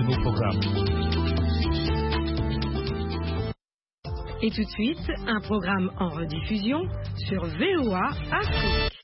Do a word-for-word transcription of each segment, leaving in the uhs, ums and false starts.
vos programmes. Et tout de suite, un programme en rediffusion sur V O A Afrique.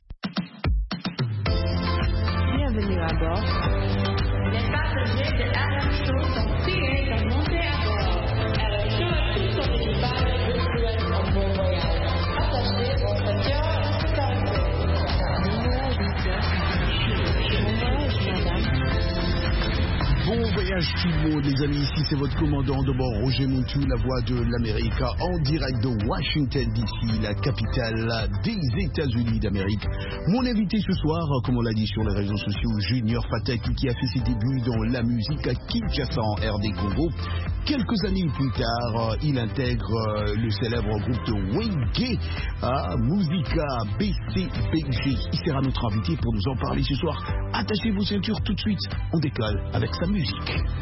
Bienvenue à bord. Les passagers de R M Show sont priés de monter à bord. R M Show est tout sur les balles de souhait en bon voyage. Attachez votre cœur à la sécurité. Bon voyage, monsieur. Bon voyage, madame. Bon voyage tout le monde, les amis. Ici, c'est votre commandant de bord, Roger Montu, la voix de l'Amérique, en direct de Washington, D C, la capitale des États-Unis d'Amérique. Mon invité ce soir, comme on l'a dit sur les réseaux sociaux, Junior Fataki, qui a fait ses débuts dans la musique à Kinshasa, en R D Congo. Quelques années plus tard, il intègre le célèbre groupe de Wenge à Musica B C B G. Il sera notre invité pour nous en parler ce soir. Attachez vos ceintures tout de suite. On décolle avec sa musique.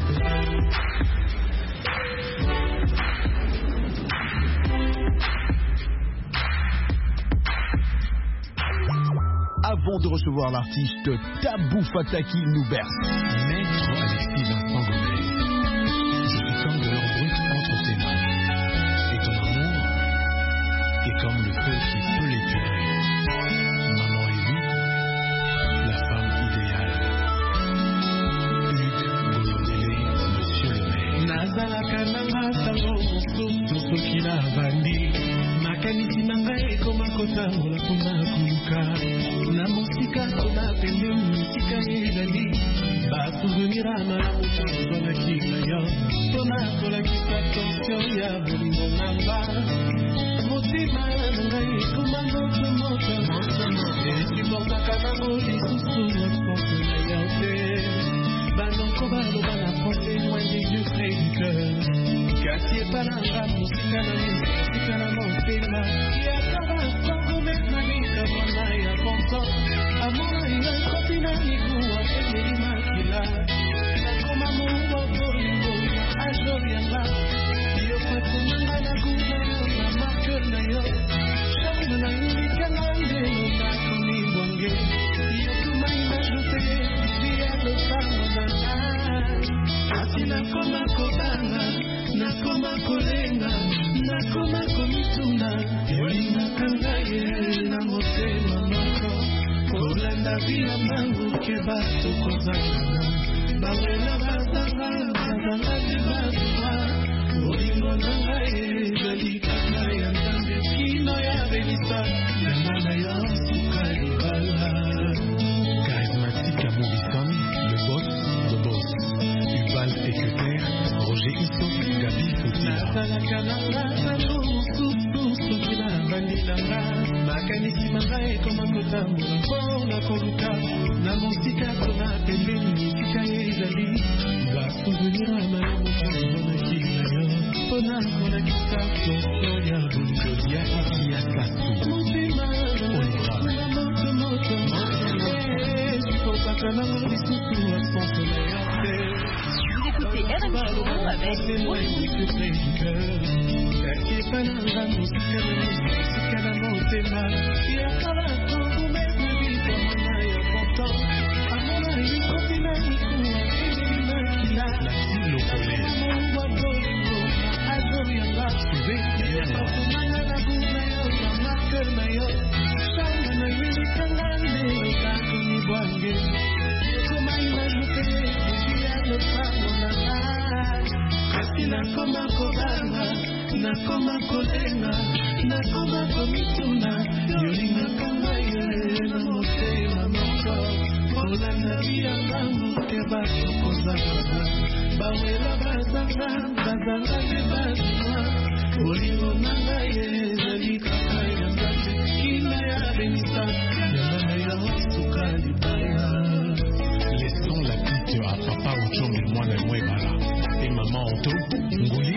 Avant de recevoir l'artiste, Tabou Fataki nous berce. Maître Alexis Vincent Gomez, je suis comme de l'or brut entre tes mains. Et ton amour est comme le feu qui peut l'épurer. Maman Élie, la femme idéale. Hugues Bolondele, monsieur le maire. Nazalaka nanga tango mosusu soki navandi makanisi na ngai ekoma kotambola mpona koluka na mosika tona pembeni mosika ezali basouvenira malamu tozwanaki na yo mpona kolakisa tension ya bolingo nanga motima na ngai ekoma motomoto esiportaka nango lisusu response na yo te banoko baloba na français loin des yeux près du cœur kasi epalanga mosika na mosika na motema yakaba sangomenanika mwana ya konso amona yo ekopi na mikuwa emeli makila nakoma mowa bolingo ajorianga yo pakomanga na kuna yo na marke na yo charme na ilikanga ndelo nakomi bwange yo tumai na jote via losango na kasi nakoma kobanga nakoma kolenga nakoma komituna yolingaka ngai na motema moko kolanda via mangu keba tokozangana bawela bazanga bazanga libazwa bolingo na ngai ezali kaka ya nzambe kino ya belisa yanga na yo suka libala. Charismatique à Moubisson, le boss, le boss. Ubal secrétaire, Roger Ito, Gabi Fotila. makanisi mangai ekoma kotambola mpona koluka na mosika tona pembeni mosika ezali basouvenir ya malamu tozwanaki na yo mpona kolakisa tension ya bolingo ya sasu motima na motomoto esipopaka nango lisusu response na yo te. Vous écoutez R M Show avec nakoma kobanga nakoma kolenga nakoma komituna yolingaka ngai na motema moko kolanda biyanga moke basokozanga bawela bazanga bazanga nde bazwa bolingo na ngai ezali kaka ya nzambe kina ya benisa yanga na yo suka libaya. Laissons la petite à papa Ochom et moi le Mouébala et maman Anto Ngouli.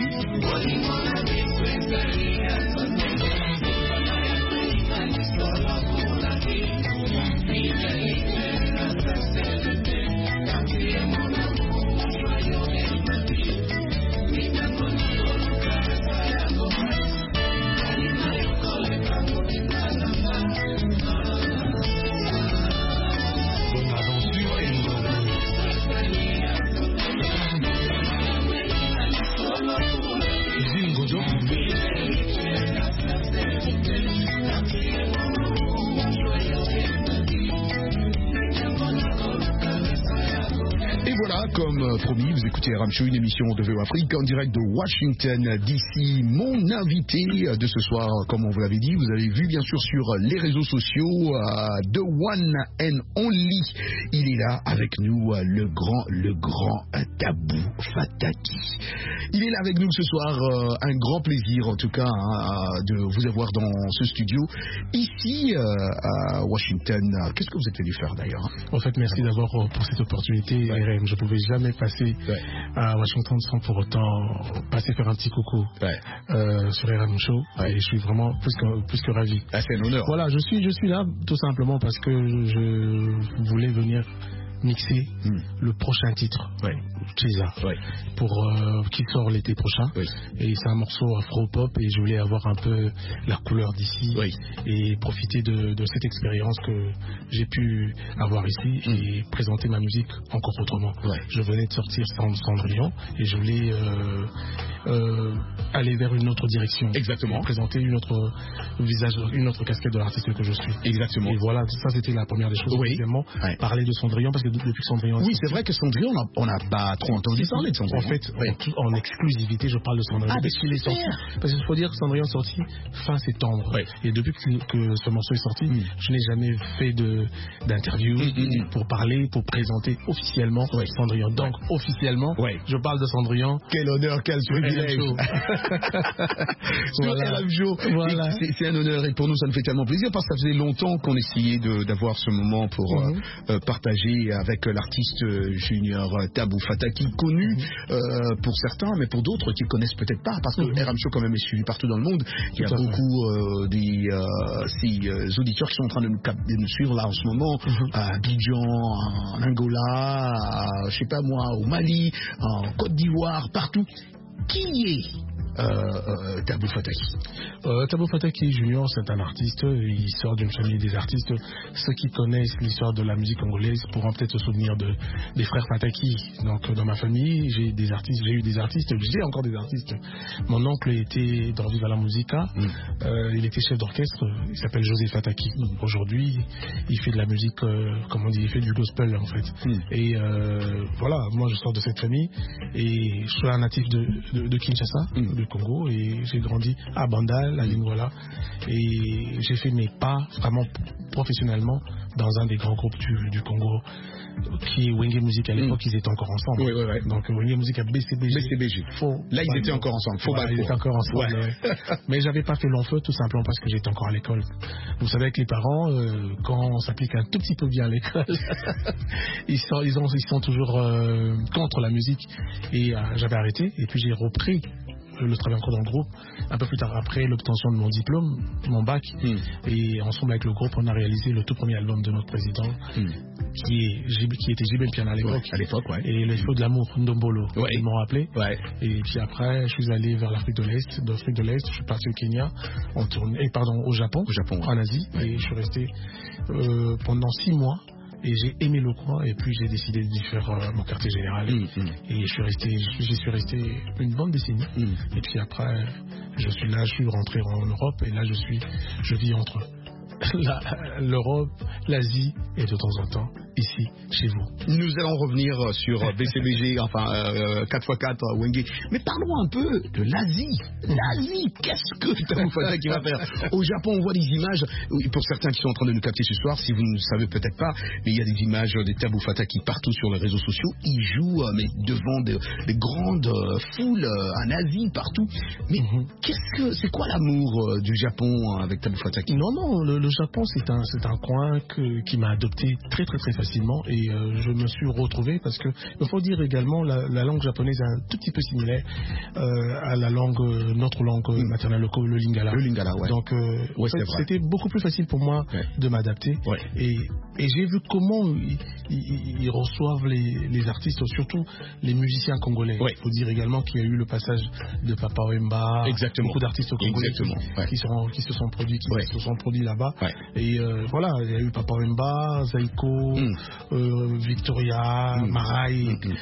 Bonne aventure et euh, promis, vous écoutez R M Show, une émission de V O Afrique en direct de Washington D C. Mon invité de ce soir, comme on vous l'avait dit, vous avez vu bien sûr sur les réseaux sociaux, euh, The One and Only. Il est là avec nous, euh, le grand, le grand euh, Tabou Fataki. Il est là avec nous ce soir, euh, un grand plaisir en tout cas hein, de vous avoir dans ce studio. Ici euh, à Washington, qu'est-ce que vous êtes venu faire d'ailleurs? En fait, merci d'abord pour cette opportunité. Ouais. R M, je ne pouvais jamais passer ouais. à Washington sans pour autant passer faire un petit coucou ouais. euh, sur R M Show. Ouais. Et je suis vraiment plus que, plus que ravi. Ah, c'est un honneur. Voilà, je suis, je suis là tout simplement parce que je voulais venir mixer mm. le prochain titre, ouais. Cheza, ouais. pour euh, qui sort l'été prochain. Oui. Et c'est un morceau afro-pop et je voulais avoir un peu la couleur d'ici oui. et profiter de, de cette expérience que j'ai pu avoir ici mm. et présenter ma musique encore autrement. Ouais. Je venais de sortir Cendrillon et je voulais euh, euh, aller vers une autre direction. Exactement. Présenter une autre visage, une autre casquette de l'artiste que je suis. Exactement. Et voilà, ça c'était la première des choses. Oui. Évidemment, ouais. parler de Cendrillon parce que depuis que Cendrillon. Oui, c'est vrai que Cendrillon, on n'a pas trop entendu parler de Cendrillon. En fait, oui. en, en exclusivité, je parle de Cendrillon. Ah, parce qu'il est sorti. Parce qu'il faut dire que Cendrillon est sorti fin septembre. Oui. Et depuis que, que ce morceau est sorti, mm. je n'ai jamais fait d'interview mm, mm, pour parler, pour présenter officiellement oui. Cendrillon. Donc, oui. officiellement, oui. je parle de Cendrillon. Quel honneur, quel privilège. Voilà. Voilà. C'est un honneur et pour nous, ça nous fait tellement plaisir parce que ça faisait longtemps qu'on essayait d'avoir ce moment pour mm -hmm. euh, partager avec l'artiste junior Tabou Fataki, connu mm -hmm. euh, pour certains, mais pour d'autres qui ne connaissent peut-être pas, parce que mm -hmm. R M Show quand même est suivi partout dans le monde. Il y a Tout beaucoup euh, des euh, ces, euh, auditeurs qui sont en train de nous, de nous suivre là en ce moment, mm -hmm. à Abidjan, en Angola, à, je sais pas moi, au Mali, en Côte d'Ivoire, partout. Qui est Euh, euh, Tabou Fataki euh, Tabou Fataki Junior, c'est un artiste, il sort d'une famille des artistes. Ceux qui connaissent l'histoire de la musique congolaise pourront peut-être se souvenir de, des frères Fataki. Donc dans ma famille, j'ai des artistes, j'ai eu des artistes, j'ai encore des artistes. Mon oncle était dans Viva la Musica, mm. euh, il était chef d'orchestre, il s'appelle José Fataki. Mm. Aujourd'hui, il fait de la musique, euh, comment on dit, il fait du gospel en fait. Mm. Et euh, voilà, moi je sors de cette famille et je suis un natif de, de, de Kinshasa, mm. de Congo, et j'ai grandi à Bandal, à Lingwala, et j'ai fait mes pas vraiment professionnellement dans un des grands groupes du, du Congo qui est Wenge Music. À l'époque mm. ils étaient encore ensemble. Oui, oui, oui. Donc Wenge Music à B C B G. B C B G. Faux. Là ils étaient encore ensemble. Faux voilà, ils étaient encore ensemble. Ouais. Ouais. Mais j'avais pas fait long feu tout simplement parce que j'étais encore à l'école. Vous savez que les parents, euh, quand on s'applique un tout petit peu bien à l'école, ils, sont, ils, ont, ils sont toujours euh, contre la musique. Et euh, j'avais arrêté et puis j'ai repris le travail encore dans le groupe, un peu plus tard après l'obtention de mon diplôme, mon bac, mm. et ensemble avec le groupe on a réalisé le tout premier album de notre président mm. qui, est, qui était J B Piana à l'époque, ouais, à l'époque ouais. et les feux de l'amour, Ndombolo, ouais. ils m'ont rappelé, ouais. et puis après je suis allé vers l'Afrique de l'Est, d'Afrique de l'Est, je suis parti au Kenya, en tournée, pardon, au Japon, au Japon ouais. en Asie, ouais. et je suis resté euh, pendant six mois. Et j'ai aimé le coin et puis j'ai décidé de faire euh, mon quartier général mm, mm. et je suis resté, j'y suis resté une bonne décennie mm. et puis après je suis là, je suis rentré en Europe et là je suis, je vis entre l'Europe, l'Asie et de temps en temps ici, chez vous. Nous allons revenir sur B C B G, enfin euh, quatre par quatre Wenge. Mais parlons un peu de l'Asie. L'Asie, qu'est-ce que Tabou Fataki va faire? Au Japon, on voit des images, pour certains qui sont en train de nous capter ce soir, si vous ne savez peut-être pas, mais il y a des images des Tabou Fataki partout sur les réseaux sociaux. Ils jouent mais devant des de grandes foules en Asie, partout. Mais mm-hmm. qu'est-ce que c'est quoi l'amour du Japon avec Tabou Fataki? Non, non, le, le Japon, c'est un, c'est un coin que, qui m'a adopté très, très, très facilement et euh, je me suis retrouvé parce que il faut dire également la, la langue japonaise est un tout petit peu similaire euh, à la langue, notre langue mm. maternelle, le, le lingala. Le lingala, ouais. Donc, euh, ouais, c'était beaucoup plus facile pour moi ouais. de m'adapter ouais. et, et j'ai vu comment ils, ils, ils reçoivent les, les artistes, surtout les musiciens congolais. Il ouais. faut dire également qu'il y a eu le passage de Papa Wemba, exactement. beaucoup d'artistes congolais exactement. Qui, Ouais. qui, sont, qui se sont produits, qui ouais. se sont produits là-bas. Ouais. Et euh, voilà, il y a eu Papa Wemba, Zaiko, mm. euh, Victoria, mm. Maraï, mm.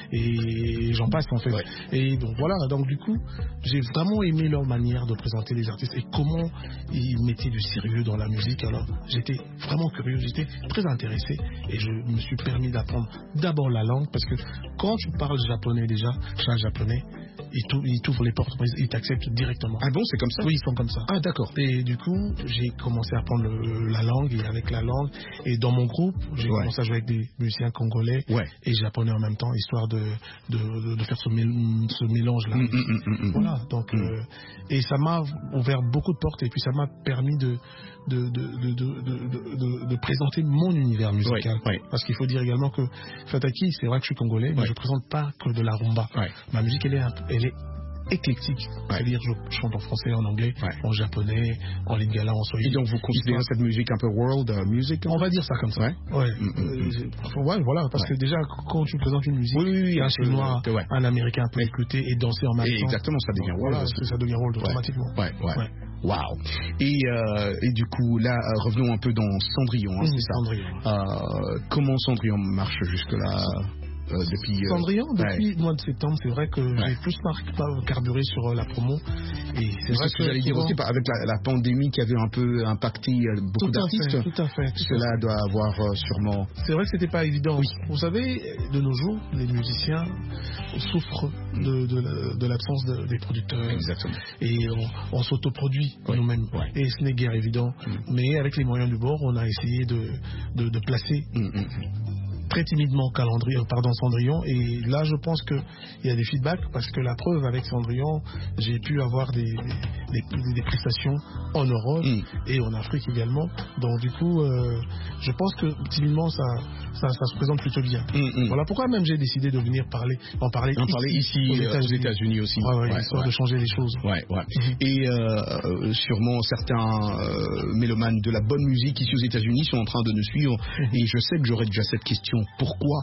et j'en passe en fait. Ouais. Et donc voilà, donc du coup, j'ai vraiment aimé leur manière de présenter les artistes et comment ils mettaient du sérieux dans la musique. Alors j'étais vraiment curieux, j'étais très intéressé et je me suis permis d'apprendre d'abord la langue parce que quand tu parles japonais déjà, chant japonais, ils t'ouvrent les portes, ils t'acceptent directement. Ah bon, c'est comme ça? Oui, ils sont comme ça. Ah d'accord. Et du coup, j'ai commencé à apprendre le, la langue et avec la langue. Et dans mon groupe, j'ai ouais. commencé à jouer avec des musiciens congolais ouais. et japonais en même temps, histoire de, de, de, de faire ce, mél ce mélange-là. Mm, mm, mm, mm, voilà. Donc, mm. euh, et ça m'a ouvert beaucoup de portes et puis ça m'a permis de de, de, de, de, de, de, de présenter mon univers musical. Ouais, ouais. Parce qu'il faut dire également que Fataki, c'est vrai que je suis congolais, ouais. mais je ne présente pas que de la rumba. Ouais. Ma musique, elle est, elle est éclectique. Ouais. C'est-à-dire, je chante en français, en anglais, ouais. en japonais, en lingala, en swahili. Et donc, vous considérez cette musique un peu world uh, music? On va dire ça comme ça. Ouais. Ouais, mm -hmm. euh, ouais voilà, parce ouais. que déjà, quand tu présentes une musique, oui, oui, un chinois, euh, ouais. un américain peut écouter et danser en même temps. Exactement, ça devient world. Voilà, ça devient world ouais. automatiquement. Ouais, ouais. ouais. Waouh. Et, euh, et du coup, là, euh, revenons un peu dans Cendrillon, hein, mmh, c'est ça. Cendrillon. Euh, comment Cendrillon marche jusque-là? Euh, depuis, euh, Cendrillon, depuis ouais. le mois de septembre, c'est vrai que ouais. j'ai plus carburé sur euh, la promo. Et c'est vrai ce que, que j'allais dire aussi, avec la, la pandémie qui avait un peu impacté euh, beaucoup d'artistes. Tout à fait. Tout cela fait. doit avoir euh, sûrement. C'est vrai que c'était pas évident. Oui. Vous savez, de nos jours, les musiciens souffrent de, de, de l'absence de, des producteurs. Exactement. Et on, on s'autoproduit ouais. nous-mêmes. Ouais. Et ce n'est guère évident. Mm. Mais avec les moyens du bord, on a essayé de, de, de placer. Mm -hmm. très timidement calendrier, pardon, Cendrillon, et là je pense qu'il y a des feedbacks parce que la preuve avec Cendrillon, j'ai pu avoir des, des, des, des prestations en Europe mm. et en Afrique également, donc du coup euh, je pense que timidement ça, ça, ça se présente plutôt bien. Mm, mm. Voilà pourquoi même j'ai décidé de venir parler, en parler, en ici, parler ici aux États-Unis États aussi, ouais, ouais, ouais, histoire ouais. de changer les choses. Ouais, ouais. Mm-hmm. Et euh, sûrement certains euh, mélomanes de la bonne musique ici aux États-Unis sont en train de nous suivre mm-hmm. et je sais que j'aurais déjà cette question. Pourquoi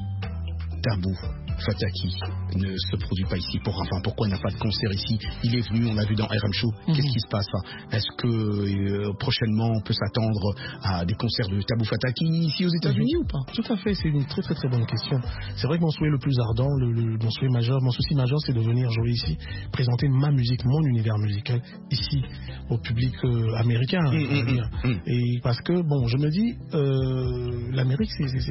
Tabou Fataki ne se produit pas ici? Pour, enfin, pourquoi il n'y a pas de concert ici? Il est venu, on l'a vu dans R M Show. Mm-hmm. Qu'est-ce qui se passe? Est-ce que euh, prochainement on peut s'attendre à des concerts de Tabou Fataki ici aux États-Unis mm-hmm. ou pas? Tout à fait, c'est une très très très bonne question. C'est vrai que mon souhait le plus ardent, le, le, mon souhait majeur, mon souci majeur, c'est de venir jouer ici, présenter ma musique, mon univers musical ici au public euh, américain. Mm-hmm. Mm-hmm. Et parce que bon, je me dis, euh, l'Amérique,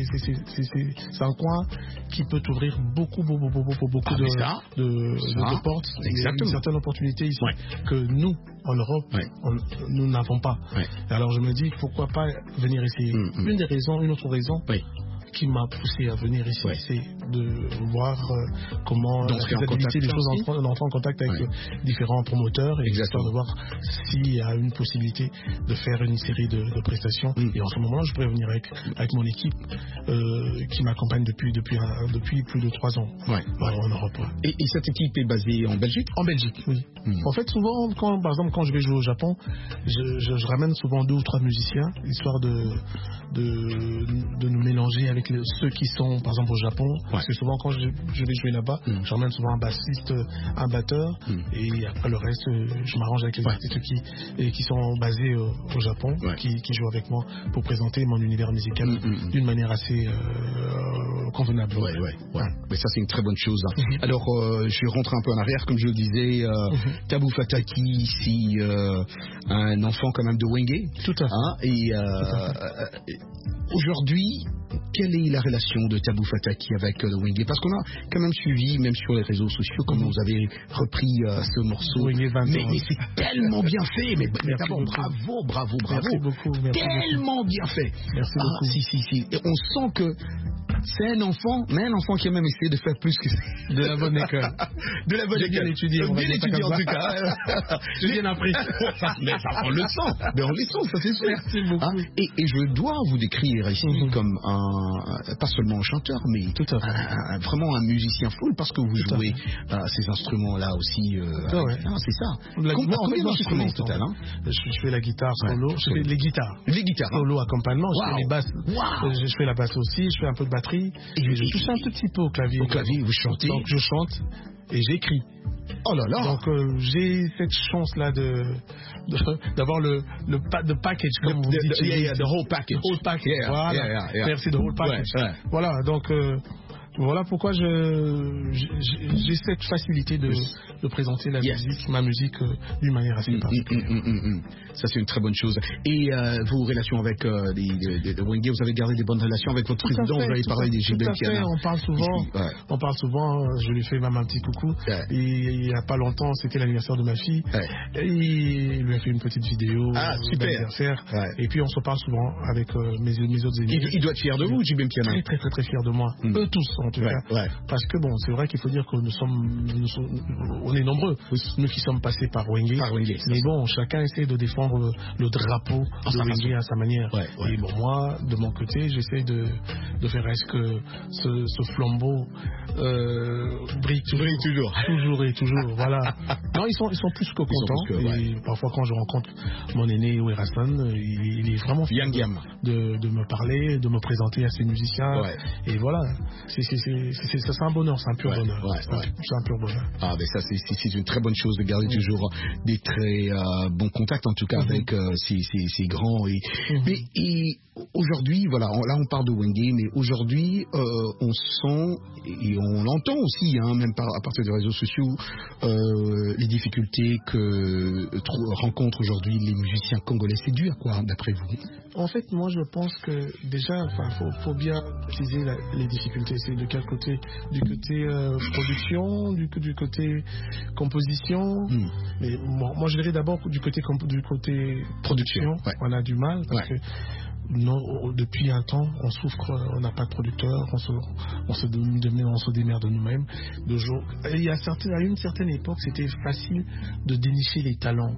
c'est un coin qui peut t'ouvrir beaucoup, beaucoup, beaucoup, beaucoup, beaucoup ah, de, ça, de, ça, de, de portes, et certaines opportunités ici ouais. que nous, en Europe, ouais. on, nous n'avons pas. Ouais. Alors je me dis, pourquoi pas venir ici? Mm, mm. Une des raisons, une autre raison. Oui. qui m'a poussé à venir ici, ouais. c'est de voir euh, comment la faisabilité des choses, d'entrer en contact avec ouais. différents promoteurs et de voir s'il y a une possibilité de faire une série de, de prestations. Mm. Et en ce moment-là, je pourrais venir avec, avec mon équipe euh, qui m'accompagne depuis, depuis, un, depuis plus de trois ans ouais. en Europe. Et, et cette équipe est basée en Belgique? En Belgique, oui. Mm. En fait, souvent, quand, par exemple, quand je vais jouer au Japon, je, je, je ramène souvent deux ou trois musiciens, histoire de, de, de nous mélanger avec Les, ceux qui sont par exemple au Japon, ouais. parce que souvent quand je, je vais jouer là-bas, mm. j'emmène souvent un bassiste, un batteur, mm. et après le reste, je m'arrange avec les ouais. artistes qui, et qui sont basés au, au Japon, ouais. qui, qui jouent avec moi pour présenter mon univers musical mm, mm, d'une manière assez euh, convenable. Ouais, ouais, ouais. Mais ça c'est une très bonne chose. Hein. Mm-hmm. Alors euh, je vais rentrer un peu en arrière, comme je le disais, euh, mm-hmm. Tabou Fataki, ici euh, un enfant quand même de Wenge. Tout à fait. Hein, et euh, euh, aujourd'hui, quelle est la relation de Tabou Fataki avec euh, Wenge? Parce qu'on a quand même suivi, même sur les réseaux sociaux, comment vous avez repris euh, ce morceau. Mais, mais c'est tellement bien fait. Mais, mais d'abord, bravo, bravo, bravo. Merci beaucoup. Merci tellement beaucoup. bien fait. Merci ah, beaucoup. Si, si, si. Et on sent que c'est un enfant, mais un enfant qui a même essayé de faire plus que de la bonne école. De la bonne J'ai école. bien étudié. On bien étudié en tout cas. J'ai bien appris. Ça, mais ça, on le sent. Mais on le sent, ça c'est sûr. Merci beaucoup. Hein? Et, et je dois vous décrire ici mm-hmm. comme un, pas seulement un chanteur, mais tout à fait. Un, un, vraiment un musicien full, parce que vous tout jouez euh, ces instruments-là aussi. Euh, ah ouais. ah, c'est ça. La, combien en fait, d'instruments au total? Hein? je, je fais la guitare solo, ouais, je fais les guitares. Les guitares. Solo, accompagnement, wow. Je fais les basses. Wow. Je, je fais la basse aussi, je fais un peu de batterie. Et, et je touche un tout petit peu au clavier. Au clavier, vous chantez. Donc je chante et j'écris. Oh là là. Donc euh, j'ai cette chance là de, de d'avoir le le pa de package comme the, vous dites. the, yeah, yeah, the whole package. The whole package. Yeah, voilà. yeah, yeah, yeah. Merci, the whole package. Ouais, ouais. Voilà, donc euh, voilà pourquoi je j'ai j'ai cette facilité de, de présenter la Yes. musique, ma musique euh, d'une manière assez Mm, particulière. mm, mm, mm, mm. Ça, c'est une très bonne chose. Et euh, vos relations avec euh, les, les, les, les Wenge, vous avez gardé des bonnes relations avec votre Tout à président, fait, vous avez tout parlé à- des tout J B à fait, on parle souvent, Ici, ouais. on parle souvent, euh, je lui fais même un petit coucou. Ouais. Et il n'y a pas longtemps, c'était l'anniversaire de ma fille. Ouais. Et il lui a fait une petite vidéo Ah, euh, super. d'anniversaire. Ouais. Et puis on se parle souvent avec euh, mes, mes autres amis. Il, il doit être fier de vous, J B Piana. Très très très très fier de moi. Mm. Eux tous en tout Ouais, cas. ouais. Parce que bon, c'est vrai qu'il faut dire que nous sommes, nous sommes on est nombreux, nous qui sommes passés par Wenge. Par Wenge, c'est Mais ça. bon, chacun essaie de défendre le, le drapeau À de sa Wenge façon. à sa manière. Ouais, ouais. Et bon, moi, de mon côté, j'essaie de, de faire est-ce que ce, ce flambeau euh, brille toujours. Brille toujours. Toujours et toujours, voilà. Non, ils sont, ils sont plus que Ils sont contents. plus que, ouais. Et parfois, quand je rencontre mon aîné Werasan, il, il est vraiment fier Yang Yam. de, de me parler, de me présenter à ces musiciens. Ouais. Et voilà, c'est c'est- c'est- c'est- c'est- c'est un bonheur, c'est un pur Ouais, bonheur. ouais, c'est un, ouais. c'est un pur bonheur. Ah ben ça c'est c'est- c'est une très bonne chose de garder toujours des très euh, bons contacts en tout cas Mhm. avec euh, ces, ces, ces grands et, Mhm. mais et aujourd'hui voilà on- là on parle de Wenge mais aujourd'hui euh, on sent et on l'entend aussi hein, même par, à partir des réseaux sociaux euh, les difficultés que euh, trou- rencontrent aujourd'hui les musiciens congolais. C'est dû à quoi d'après vous? En fait, moi, je pense que déjà, enfin, faut, faut bien préciser la- les difficultés. C'est de quel côté? Du côté euh, production, du, du côté composition. Hmm. Mais moi, moi, je dirais d'abord du côté comp- du côté production. Ouais. On a du mal parce Ouais. que non, depuis un temps, on souffre, on n'a pas de producteur, on se, on se, dé- on se démerde nous-mêmes. De jour, et il y a certaines, à une certaine époque, c'était facile de dénicher les talents.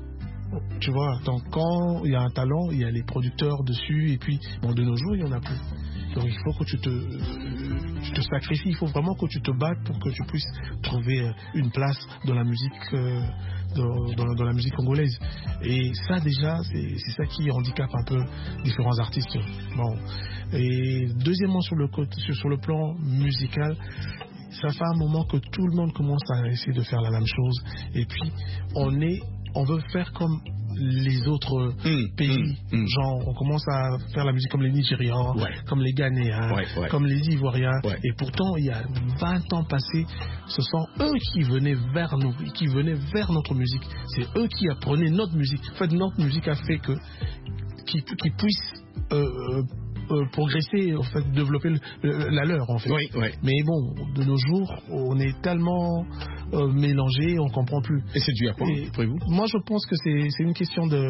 Tu vois, donc quand il y a un talent, il y a les producteurs dessus, et puis bon, de nos jours, il n'y en a plus. Donc il faut que tu te, euh, tu te sacrifies, il faut vraiment que tu te battes pour que tu puisses trouver euh, une place dans la musique, euh, dans, dans- dans la musique congolaise. Et ça déjà, c'est c'est ça qui handicape un peu différents artistes. Bon. Et deuxièmement, sur le, côté- sur, sur le plan musical, ça fait un moment que tout le monde commence à essayer de faire la même chose. Et puis, on est, on veut faire comme les autres Mmh, pays. mmh, mmh. Genre, on commence à faire la musique comme les Nigérians, Ouais. comme les Ghanéens, Ouais, ouais. comme les Ivoiriens. Ouais. Et pourtant, il y a vingt ans passés, ce sont eux qui venaient vers nous, qui venaient vers notre musique. C'est eux qui apprenaient notre musique. En fait, notre musique a fait que, qu'ils qu'ils puissent euh, euh, progresser, en fait, développer le- le- la leur, en fait. Oui, oui. Mais bon, de nos jours, on est tellement euh, mélangé, on comprend plus. Et c'est dû à quoi Et d'après vous? moi, je pense que c'est c'est une question de,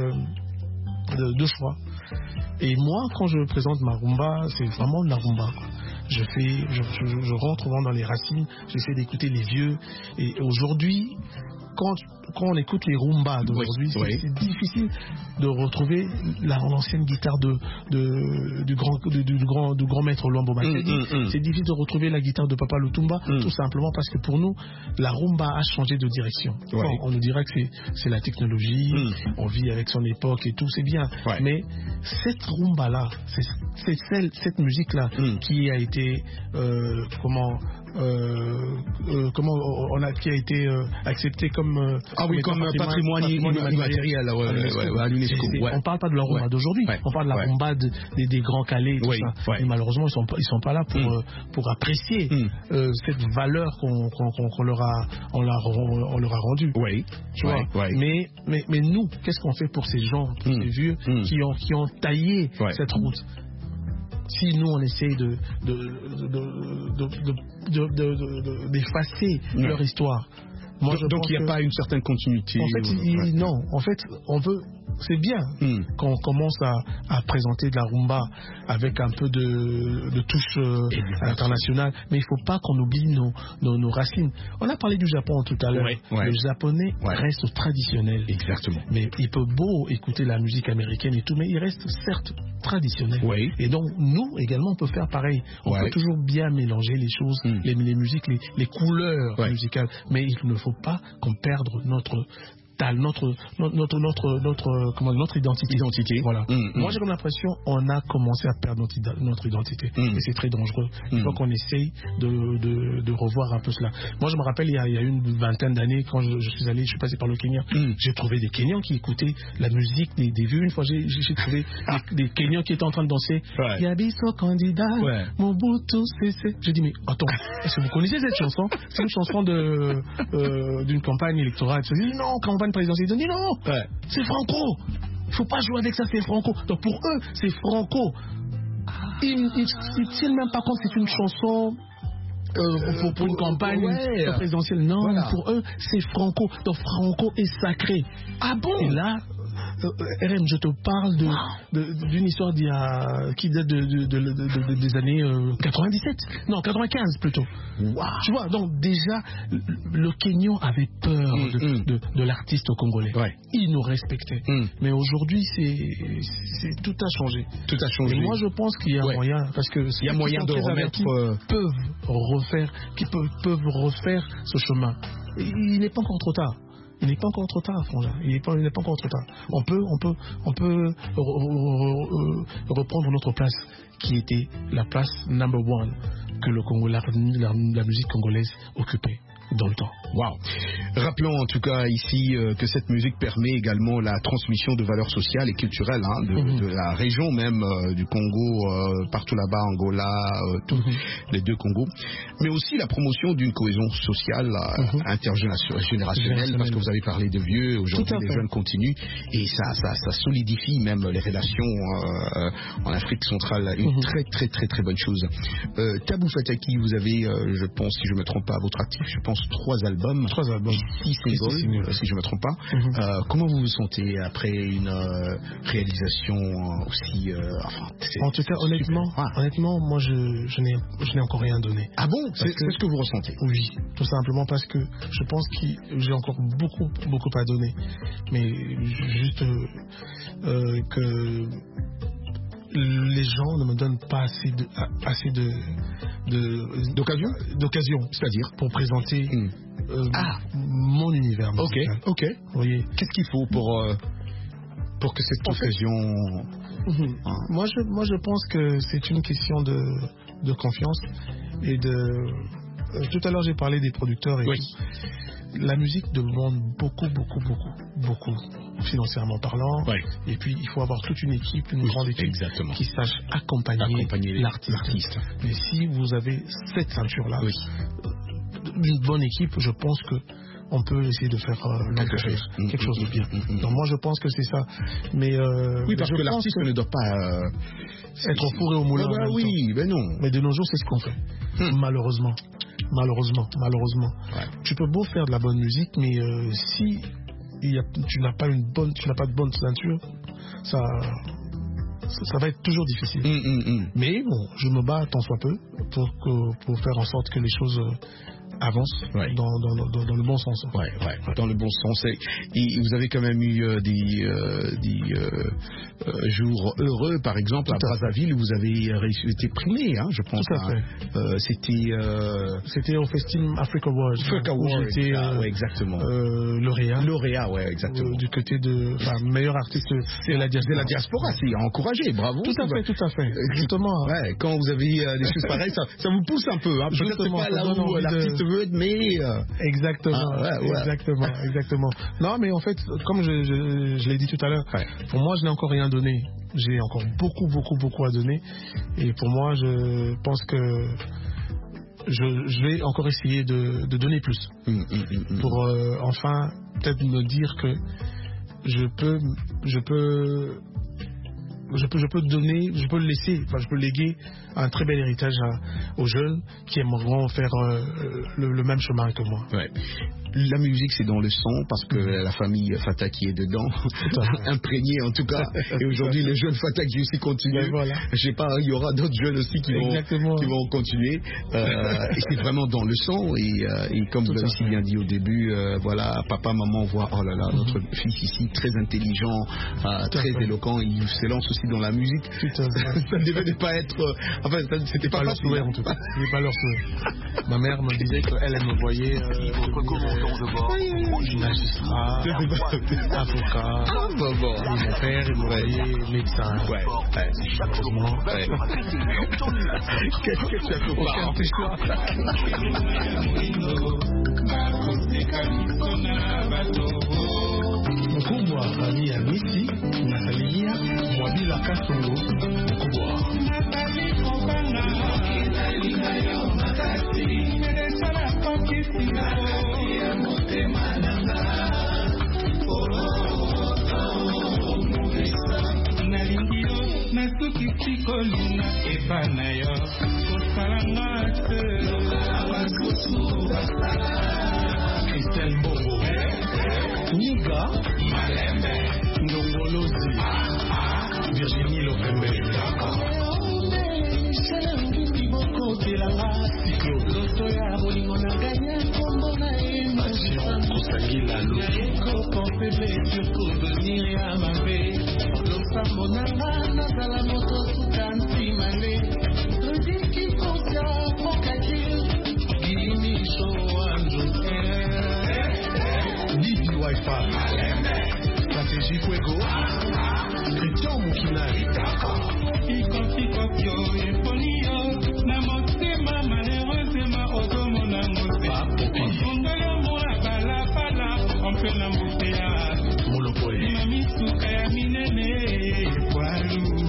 de, de choix. Et moi, quand je présente ma rumba, c'est vraiment de la rumba, quoi. Je fais, je, je, je rentre vraiment dans les racines, j'essaie d'écouter les vieux. Et aujourd'hui, quand, quand on écoute les rumbas d'aujourd'hui, Oui, c'est oui. c'est difficile de retrouver la- l'ancienne guitare de, de, du, grand, du, du grand, du grand maître Luambo Makedi. Mm, mm, mm. C'est difficile de retrouver la guitare de Papa Lutumba, Mm. tout simplement parce que pour nous, la rumba a changé de direction. Ouais. Bon, on nous dira que c'est- c'est la technologie, Mm. on vit avec son époque et tout, c'est bien. Ouais. Mais cette rumba-là, c'est c'est celle, cette musique-là Mm. qui a été, euh, comment, euh, euh, comment on a, qui a été euh, acceptée comme, euh, Ah oui, étant comme patrimoine immatériel, ouais, à ouais, l'UNESCO. ouais, ouais, à l'UNESCO, C'est- c'est- ouais. On parle pas de la rumba Ouais. d'aujourd'hui, Ouais. on parle de la Ouais. rumba de- des, des grands calais et tout Oui, ça. ouais. Et malheureusement, ils sont pas, ils sont pas là pour, Mm. euh, pour apprécier Mm. euh, cette valeur qu'on qu'on- qu'on- qu'on leur a, on leur a, on leur a rendue. Oui, Tu ouais, vois. ouais. Mais, mais, mais nous, qu'est-ce qu'on fait pour ces gens, pour Mm. ces vieux Mm. qui, ont, qui ont taillé Ouais. cette route? Si nous, on essaye de, de, de, de, de, de- de- de- de- d'effacer Ouais. leur histoire, moi, je donc pense il n'y a que- pas une certaine continuité. En fait, euh, il- ouais. non. En fait, on veut. C'est bien Mm. qu'on commence à, à présenter de la rumba avec un peu de, de touche euh, Exactement. internationale, mais il ne faut pas qu'on oublie nos, nos, nos racines. On a parlé du Japon tout à l'heure. Ouais, ouais. Le japonais Ouais. reste traditionnel. Exactement. Mais il peut beau écouter la musique américaine et tout, mais il reste certes traditionnel. Oui. Et donc, nous également, on peut faire pareil. On Ouais. peut toujours bien mélanger les choses, Mm. les, les musiques, les, les couleurs Ouais. musicales. Mais il ne faut pas qu'on perde notre vital, notre notre notre notre, notre comment notre identité. Identité. Voilà. Mmh, Moi mmh. j'ai comme l'impression on a commencé à perdre notre, notre identité mmh. et c'est très dangereux. Il mmh. faut qu'on essaye de, de de revoir un peu cela. Moi je me rappelle il y a, il y a une vingtaine d'années quand je, je suis allé, je suis passé par le Kenya, mmh. j'ai trouvé des Kenyans qui écoutaient la musique des, des vieux. Une fois j'ai, j'ai trouvé des, des Kenyans qui étaient en train de danser. Ouais. Yabiso candidat, ouais. Mobutu Sese. J'ai dit mais attends, est-ce que vous connaissez cette chanson? C'est une chanson de euh, d'une campagne électorale. Je dis non, campagne présidentielle. Ils disent non, ouais. c'est Franco. Il faut pas jouer avec ça, c'est Franco. Donc pour eux, c'est Franco. Ils ne tiennent même pas compte que c'est une chanson euh, pour, pour une campagne ouais. présidentielle. Non, voilà. Pour eux, c'est Franco. Donc Franco est sacré. Ah bon? Et là, euh, R M, je te parle de, de, d'une histoire d'il y a, qui date de, de, de, de, de, des années euh, quatre-vingt-dix-sept. Non, quatre-vingt-quinze plutôt. Wow. Tu vois, donc déjà, le Kenyan avait peur mmh, de, mmh. de, de l'artiste congolais. Ouais. Il nous respectait. Mmh. Mais aujourd'hui, c'est, c'est, tout a changé. Tout a changé. Et moi, je pense qu'il y a ouais. moyen, parce que il y a moyen de remettre, euh... peuvent refaire, qui peuvent, peuvent refaire ce chemin. Et il n'est pas encore trop tard. Il n'est pas encore trop tard, Frangin. Il n'est pas, il n'est pas encore trop tard. On peut, on peut, on peut re, re, re, reprendre notre place, qui était la place number one que le Congo, la, la, la musique congolaise occupait dans le temps. Wow. Rappelons en tout cas ici euh, que cette musique permet également la transmission de valeurs sociales et culturelles hein, de, mm-hmm. de la région même euh, du Congo, euh, partout là-bas, Angola, euh, tout, mm-hmm. les deux Congos, mais aussi la promotion d'une cohésion sociale euh, mm-hmm. intergénérationnelle, parce que vous avez parlé de vieux, aujourd'hui les jeunes continuent et ça, ça, ça solidifie même les relations euh, en Afrique centrale, une mm-hmm. très très très très bonne chose. Euh, Tabou Fataki, vous avez, euh, je pense, si je ne me trompe pas, à votre actif, je pense trois albums, trois albums, six singles, si je ne me trompe pas. Mm-hmm. Euh, comment vous vous sentez après une euh, réalisation aussi euh, enfin, en tout cas, honnêtement, ah. honnêtement, moi je, je, n'ai, je n'ai encore rien donné. Ah bon? C'est, que, c'est ce que vous ressentez? Oui, tout simplement parce que je pense que j'ai encore beaucoup, beaucoup à donner. Mais juste euh, euh, que les gens ne me donnent pas assez de, assez de, de d'occasion, d'occasion, c'est-à-dire pour présenter mm. euh, ah. mon univers musical. Ok, ok. Vous voyez, qu'est-ce qu'il faut pour euh, pour que cette occasion mm-hmm. hein. Moi, je moi je pense que c'est une question de de confiance et de. Euh, tout à l'heure, j'ai parlé des producteurs et oui. tout. La musique demande beaucoup, beaucoup, beaucoup, beaucoup, financièrement parlant. Oui. Et puis, il faut avoir toute une équipe, une oui, grande équipe exactement. qui sache accompagner, accompagner l'artiste. l'artiste. Mais si vous avez cette ceinture-là, oui. une bonne équipe, je pense que on peut essayer de faire euh, quelque, chose, mmh, quelque mmh, chose de bien. Mmh, mmh. Donc moi, je pense que c'est ça. Mais euh, oui, parce mais que l'artiste que ne doit pas euh, être fourré au moulin. Ah bah oui, mais non. Mais de nos jours, c'est ce qu'on fait. Mmh. Malheureusement. Malheureusement, malheureusement. Ouais. Tu peux beau faire de la bonne musique, mais euh, si il y a, tu n'as pas une bonne, tu n'as pas de bonne ceinture, ça, ça, ça va être toujours difficile. Mmh, mmh, mmh. Mais bon, je me bats tant soit peu pour que, pour faire en sorte que les choses euh, avancent ouais. dans, dans, dans, dans le bon sens. Ouais, ouais, dans le bon sens. Et, et vous avez quand même eu euh, des, euh, des euh, euh, jours heureux, par exemple, Tout à Brazzaville, où vous avez réussi, été primé, hein, je pense. Tout à fait. Euh, c'était, euh... c'était au Festival Africa Awards. Africa Awards, j'étais ah, euh, ouais, exactement. Euh, lauréat. Lauréat, ouais, exactement. Euh, du côté de, enfin, meilleur artiste, c'est la diaspora. C'est la diaspora, c'est encouragé, bravo. Tout à fait, tout à fait. Justement. Ouais, quand vous avez euh, des choses pareilles, ça, ça vous pousse un peu. Hein. Peut-être c'est pas là où l'artiste de... veut être, mais. Euh... Exactement, ah, ouais, ouais. exactement, exactement. Non, mais en fait, comme je, je, je l'ai dit tout à l'heure, ouais. pour moi, je n'ai encore rien donné. J'ai encore beaucoup, beaucoup, beaucoup à donner. Et pour moi, je pense que je, je vais encore essayer de, de donner plus. Mmh, mmh, mmh. Pour euh, enfin, peut-être me dire que je peux, je peux, je peux, je peux donner, je peux le laisser, enfin, je peux léguer un très bel héritage à, aux jeunes qui aimeront faire euh, le, le même chemin que moi. Ouais. La musique, c'est dans le sang, parce que mmh. la famille Fataki est dedans, imprégnée en tout cas. Et aujourd'hui, les jeunes Fataki aussi continuent. Voilà. Je sais pas, il y aura d'autres jeunes aussi qui vont, qui vont continuer. Euh, et c'est vraiment dans le sang. Et, euh, et comme tout vous l'avez si bien dit au début, euh, voilà, papa, maman voient, oh là là, mmh. notre fils ici, très intelligent, euh, très éloquent. Il s'élance aussi aussi dans la musique. Putain, ça ne devait pas être. Euh, enfin, ça, c'était pas, pas leur facile. souhait en tout cas. C'était pas leur souhait. Ma mère me disait qu'elle, elle me voyait euh, Votre commandant de bord. magistrat, avocat. Ah, bon, bon. Et mon père, il me voyait médecin. Ouais, ouais. Heureusement. Ouais. Qu'est-ce que tu as fait Aucun péchoir. Mkubwa ali Hamisi nasalia Mwabila Kasongo mkubwa nalingio nasuki sikolinga epana yo kosalanga te Christelle Mbongo Niga Ndongolozi Virginie Lopembe Cyclo loto ya bolingo na ganya kombo na ye Passion Kosangila Loto konfebe surtout venir ya mabe losambo nanga nazala moto suka nsimale lodiki kosia okaki gimisho anjo Didi Wi-Fi Stratégie Fuego Christian Moukinari ikofikokyo epoliyo na motema malheureusement ozomona ngote osongola mola balabala ompe na mboteya Monopoly na misuka ya minene poalu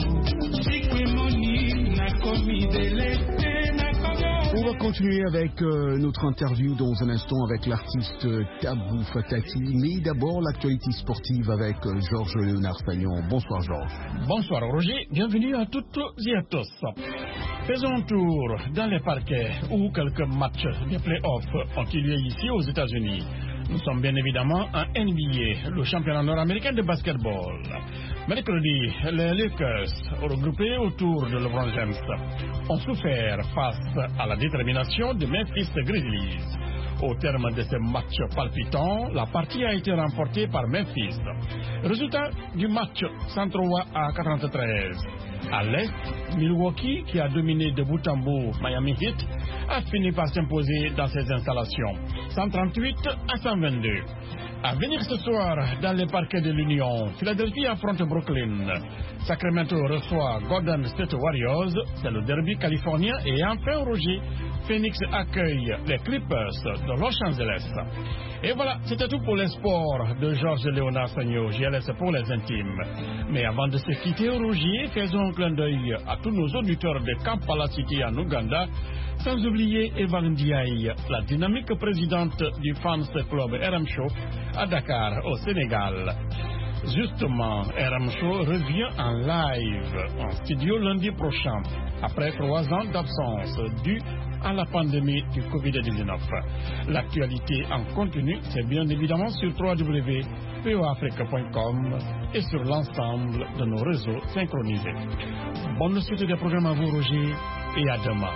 sikwemoni nakomi delete nakomi. On va continuer avec euh, notre interview dans un instant avec l'artiste Tabou Fataki. Mais d'abord, l'actualité sportive avec euh, Georges Léonard Sagnon. Bonsoir Georges. Bonsoir Roger, bienvenue à toutes et à tous. Faisons un tour dans les parquets où quelques matchs des playoffs ont eu lieu ici aux États-Unis. Nous sommes bien évidemment en N B A, le championnat nord-américain de basketball. Mercredi, les Lakers, regroupés autour de LeBron James, ont souffert face à la détermination de Memphis Grizzlies. Au terme de ce match palpitant, la partie a été remportée par Memphis. Résultat du match cent trois à quatre-vingt-treize. À l'Est, Milwaukee, qui a dominé de bout en bout Miami Heat, a fini par s'imposer dans ses installations, cent trente-huit à cent vingt-deux. À venir ce soir dans les parquets de l'Union, Philadelphie affronte Brooklyn. Sacramento reçoit Golden State Warriors, c'est le derby californien. Et enfin, Roger, Phoenix accueille les Clippers de Los Angeles. Et voilà, c'était tout pour les sports de Georges Léonard Sagnon, G L S pour les intimes. Mais avant de se quitter, Roger, faisons un clin d'œil à tous nos auditeurs de Kampala City en Ouganda, sans oublier Evan Ndiaye, la dynamique présidente du Fans Club R M Show à Dakar, au Sénégal. Justement, R M Show revient en live en studio lundi prochain, après trois ans d'absence due à la pandémie du covid dix-neuf. L'actualité en continu, c'est bien évidemment sur w w w point p o afrique point com et sur l'ensemble de nos réseaux synchronisés. Bonne suite des programmes à vous, Roger, et à demain.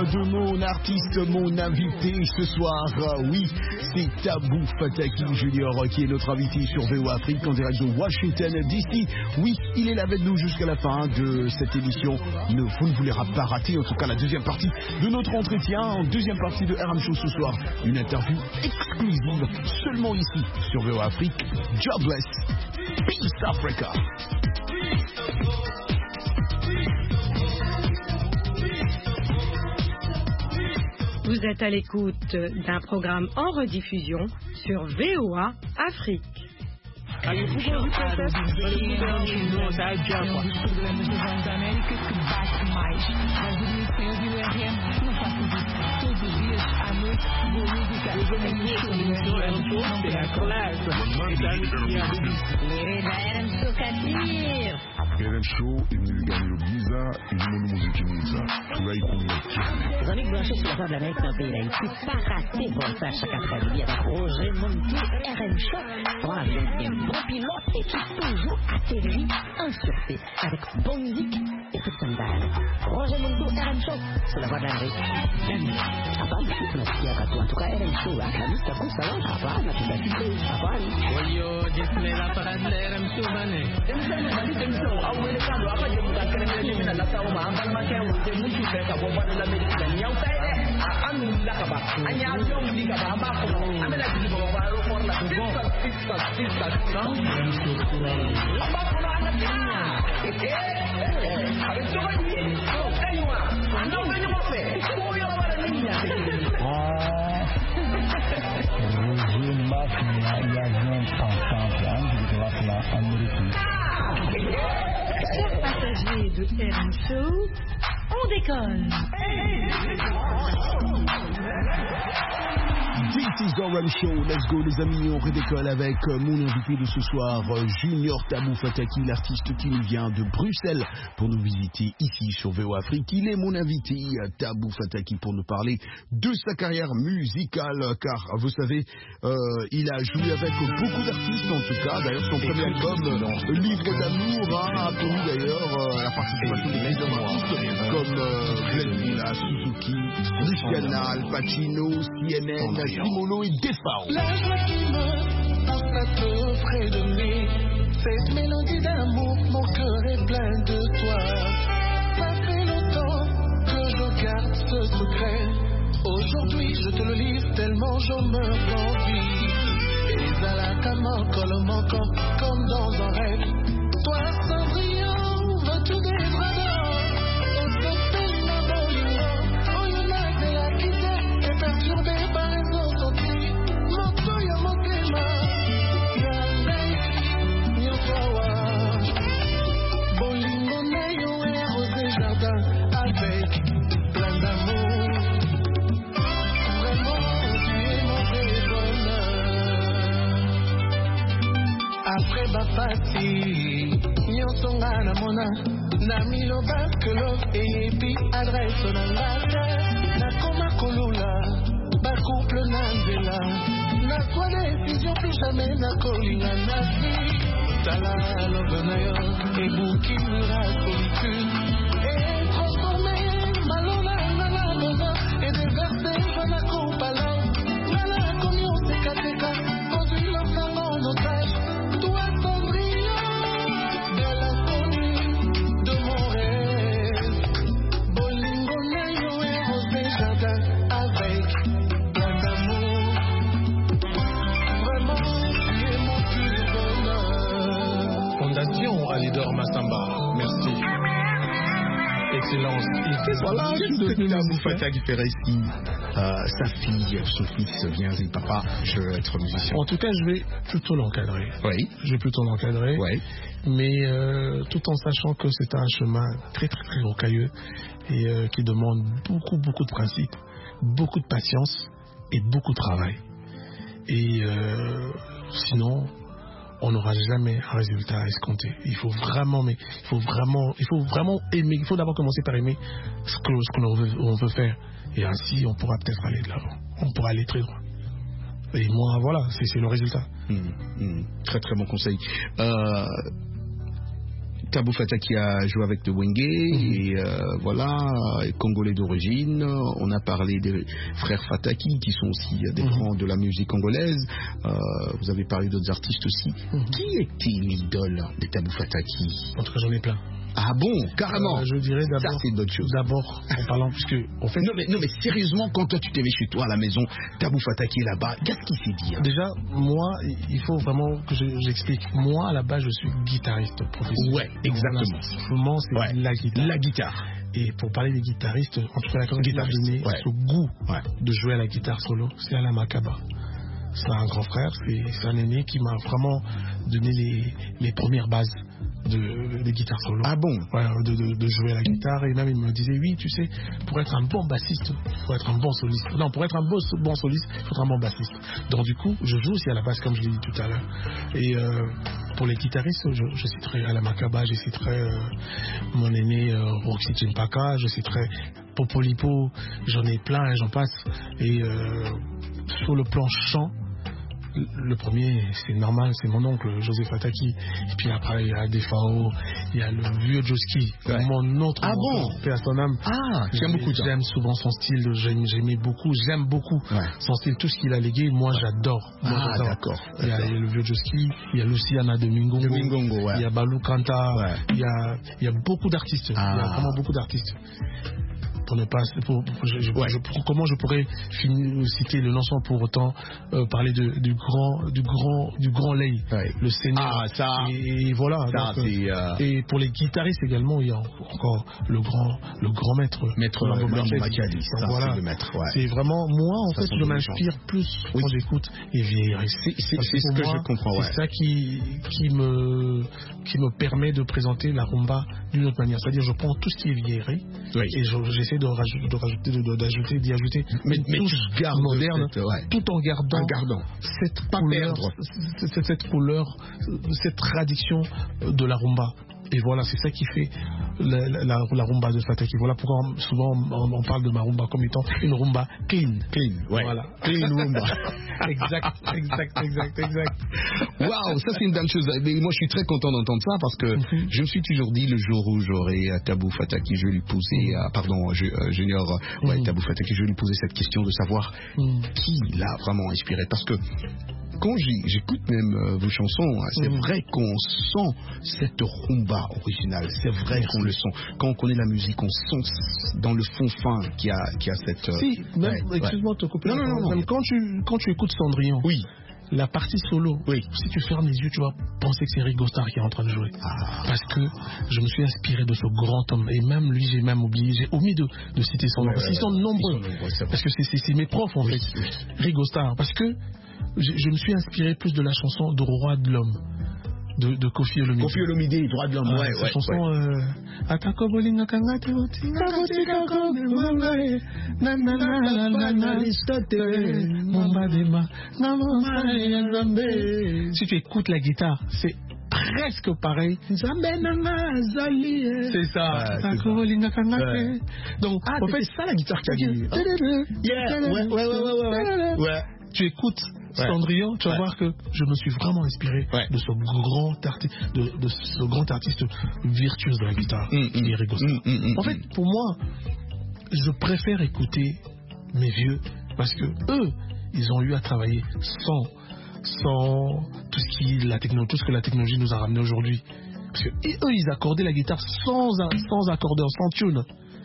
de mon artiste, mon invité ce soir. Oui, c'est Tabou Fataki Junior qui est notre invité sur V O A Afrique en direct de Washington D C. Oui, il est là avec nous jusqu'à la fin de cette émission. Ne, vous ne voulez pas rater en tout cas la deuxième partie de notre entretien. En deuxième partie de R M Show ce soir, une interview exclusive seulement ici sur V O A Afrique. Jobless, Peace Africa. Vous êtes à l'écoute d'un programme en rediffusion sur V O A Afrique. R M Show imilingano bwiza irimo n'umuziki mwiza turayikunda. Chronique branchée sur la voix de l'Amérique dans le pays d'Haïti. Pas rater votre tâche chaque après-midi avec Roger Montou, R M Show. On a des bons pilotes et qui toujours atterrit en sûreté avec bonne musique et toute son dalle. Roger Montou, R M Show, sur la voix de l'Amérique. Habari tunasikia katu en tout cas R M Show akamista kusala hapana tutasikia habari. Oyo jismela parade R M Show bane. awele kando apa je muda kene ne na la tawo ma ambal ma ke wo je mutu fe ka bo bana la me ka nyaw tay de anu la ka ba anya yo ndi ka ba ba ko amela di bo ba ro for la sista sista sista sound aba ko na na tinya eh ari to ba ni ko kaiwa ando me ni mo fe ko yo ba la niña ah Roger Mafia ya vient ensemble en direct de la Amérique. Chers passagers de R M Show, on décolle. This is R M Show, let's go les amis, on redécolle avec mon invité de ce soir, Junior Tabou Fataki, l'artiste qui nous vient de Bruxelles pour nous visiter ici sur V O A Afrique. Il est mon invité, Tabou Fataki, pour nous parler de sa carrière musicale, car vous savez, euh, il a joué avec beaucoup d'artistes en tout cas. D'ailleurs son premier album, Livre d'amour, hein, a connu d'ailleurs euh, la participation de plusieurs artistes comme euh, Glenn Villa, Suzuki, Luciana, Al Pacino, C N N, Simolo et Defao. La joie qui me constate auprès de lui, cette mélodie d'amour, mon cœur est plein de toi. Ça fait longtemps que je garde ce secret. Aujourd'hui je te le livre tellement je meurs d'envie. Et à la cama, colle manquant comme dans un rêve. Toi Cendrillon, veux-tu des bras d'or? On se fait la bolingo, on y a de la quitter et perturbé par les autres. Avec plein d'amour, vraiment tu es mon vrai bonheur. Après Bafati, Nyonsonga na mona, na miloba que l'on et puis adresse na ngata, na koma kolula, ba couple na nzela, na kwa décision plus jamais na kolinga na fi, tala love na yo, et bouquin la solitude. Et transformer malona nana nana et déverser je la coupe à l'eau nana comme on s'est catéka conduit l'enfant en otage toi Cendrillon de la folie de mon rêve bolingo nayo et rosé jardin avec plein d'amour vraiment tu es mon pur bonheur. Fondation Alidor Massamba, merci. Excellence. Voilà, je suis Tabou Fataki Ferreski. Euh, sa fille, son fils vient et papa, je veux être musicien. En tout cas, je vais plutôt l'encadrer. Oui. Je vais plutôt l'encadrer. Oui. Mais euh, tout en sachant que c'est un chemin très très très rocailleux et euh, qui demande beaucoup beaucoup de principes, beaucoup de patience et beaucoup de travail. Et euh, sinon, on n'aura jamais un résultat à escompter. Il faut vraiment, mais il faut vraiment, il faut vraiment aimer. Il faut d'abord commencer par aimer ce que, ce que l'on veut, on veut faire. Et ainsi, on pourra peut-être aller de l'avant. On pourra aller très loin. Et moi, voilà, c'est le résultat. Mmh, mmh. Très très bon conseil. Euh, Tabou Fata qui a joué avec de Wenge, mm-hmm. et euh, voilà, congolais d'origine. On a parlé des frères Fataki qui sont aussi des mm-hmm. grands de la musique congolaise. Euh, vous avez parlé d'autres artistes aussi. Mm-hmm. Qui était l'idole des Tabou Fataki? En tout cas, j'en ai plein. Ah bon, carrément. Euh, je dirais d'abord. Ça, c'est une bonne chose. D'abord, en parlant, puisque en fait. Non mais, non mais sérieusement, quand toi tu t'es mis chez toi à la maison, Tabou Fataki est là-bas, qu'est-ce qu'il s'est dit hein? Déjà, moi, il faut vraiment que je, j'explique. Moi, à la base, je suis guitariste professionnel. Ouais, exactement. Instrument, c'est ouais. la guitare. La guitare. Et pour parler des guitaristes, en tout cas, la qui m'a donné ouais. ce goût ouais. de jouer à la guitare solo, c'est Alain Makaba. C'est un grand frère, c'est, c'est un aîné qui m'a vraiment donné les, les premières bases de, de guitare solo. Ah bon? Ouais, de, de, de jouer à la guitare. Et même il me disait, oui, tu sais, pour être un bon bassiste, il faut être un bon soliste. Non, pour être un bon, bon soliste, il faut être un bon bassiste. Donc du coup, je joue aussi à la basse, comme je l'ai dit tout à l'heure. Et euh, pour les guitaristes, je, je citerai Alain Makaba, je citerai euh, mon aîné euh, Roxy Chimpaka, je citerai Popolipo, j'en ai plein et j'en passe. Et euh, sur le plan chant, le premier, c'est normal, c'est mon oncle, Joseph Fataki. Et puis après, il y a Defao, il y a le vieux Joski, ouais. mon autre ah bon bon paix à son âme. Ah, j'aime beaucoup ça. J'aime souvent son style, j'aime, j'aimais beaucoup, j'aime beaucoup ouais. son style, tout ce qu'il a légué, moi ouais. j'adore. Moi, ah, j'adore. d'accord. Il y, a, il y a le vieux Joski, il y a Luciana de Mingongo, de Mingongo ouais. il y a Balou Kanta, ouais. il, y a, il y a beaucoup d'artistes, ah. il y a vraiment beaucoup d'artistes. Pour ne pas, pour, pour, je, je, ouais. je, pour, comment je pourrais finir, citer le nom sans pour autant euh, parler de, du grand, du grand, du grand Lay, ouais. le Seigneur. Ah, ça. Et, et voilà. Ça, donc, euh... Et pour les guitaristes également, il y a encore le grand, le grand maître, maître Lambo Machadi. Voilà. C'est le maître. Ouais. C'est vraiment moi en ça fait, je m'inspire plus oui. quand j'écoute les vieilleries. C'est, c'est, c'est ce que moi, je comprends. Ouais. C'est ça qui, qui me, qui me permet de présenter la rumba d'une autre manière. C'est-à-dire, je prends tout ce qui est vieillerie oui. et je, j'essaie de rajouter, de rajouter De, de, d'ajouter, d'y ajouter mais, mais tous moderne, cette, ouais. tout en gardant, en gardant. cette pas couleur, perdre cette, cette couleur, cette tradition de la rumba. Et voilà, c'est ça qui fait la, la, la, la rumba de Fataki. Voilà pourquoi on, souvent on, on parle de ma rumba comme étant une rumba clean. Clean, ouais. Voilà. Clean rumba. exact, exact, exact, exact. Waouh, ça c'est une bonne chose. Mais moi je suis très content d'entendre ça parce que mm-hmm. je me suis toujours dit le jour où j'aurai Tabou Fataki, je vais lui poser, euh, pardon, je, euh, Junior, euh, ouais, mm-hmm. Tabou Fataki, je vais lui poser cette question de savoir mm. qui l'a vraiment inspiré. Parce que quand j'écoute même euh, vos chansons, hein, c'est mmh. vrai qu'on sent cette rumba originale, c'est vrai qu'on le sent. Quand on connaît la musique, on sent dans le fond fin qu'il y a, qu'il y a cette... Euh, si, même, ouais, excuse-moi de te couper. Non, non, non, non. Même quand tu, quand tu écoutes Cendrillon, oui. la partie solo, oui. si tu fermes les yeux, tu vas penser que c'est Ringo Starr qui est en train de jouer. Ah. Parce que je me suis inspiré de ce grand homme. Et même lui, j'ai même oublié, j'ai omis de, de citer son nom. Ouais, ils, sont ouais, nombreux, ils sont nombreux. Parce que c'est, c'est, c'est mes profs, en oui, fait. Oui. Ringo Starr. Parce que je, je me suis inspiré plus de la chanson de Roi de l'homme. De, de Kofi Olomide. Kofi Olomide, droit de l'homme, ah, ouais, cette ouais. chanson, ouais. euh... Atako bolinga kangate botinga botinga kome mwangae na na na na na Aristote Mombadema na Mombadema Nzambe. Si tu écoutes la guitare, c'est presque pareil. Nzambe nanga zali. C'est ça. Atako bolinga kangate. Donc, ah, en fait, c'est ça la guitare qui a dit. Yeah, ouais, ouais, ouais, ouais, ouais. Ouais. Tu écoutes ouais. Cendrillon, tu vas ouais. voir que je me suis vraiment inspiré ouais. de ce grand artiste, de, de ce grand artiste virtuose de la guitare, mm, qui est Ringo Starr. Mm, mm, en fait, pour moi, je préfère écouter mes vieux parce que eux, ils ont eu à travailler sans, sans tout ce qui, la techno, tout ce que la technologie nous a ramené aujourd'hui. Parce que et eux, ils accordaient la guitare sans, sans accordeur, sans tune,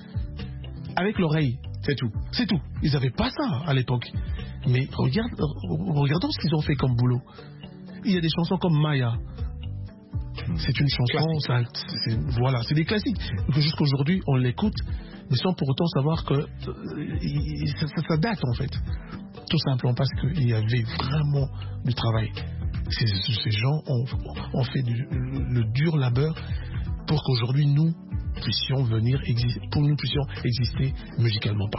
avec l'oreille. C'est tout. C'est tout. Ils n'avaient pas ça à l'époque. Mais regarde, regardons ce qu'ils ont fait comme boulot. Il y a des chansons comme Maya. C'est une chanson, ça, c'est, voilà, c'est des classiques. Que jusqu'aujourd'hui, on l'écoute, mais sans pour autant savoir que euh, ça, ça, ça date en fait. Tout simplement parce qu'il y avait vraiment du travail. Ces, ces gens ont, ont fait du, le, le dur labeur pour qu'aujourd'hui nous puissions venir exister, pour nous puissions exister musicalement parlant.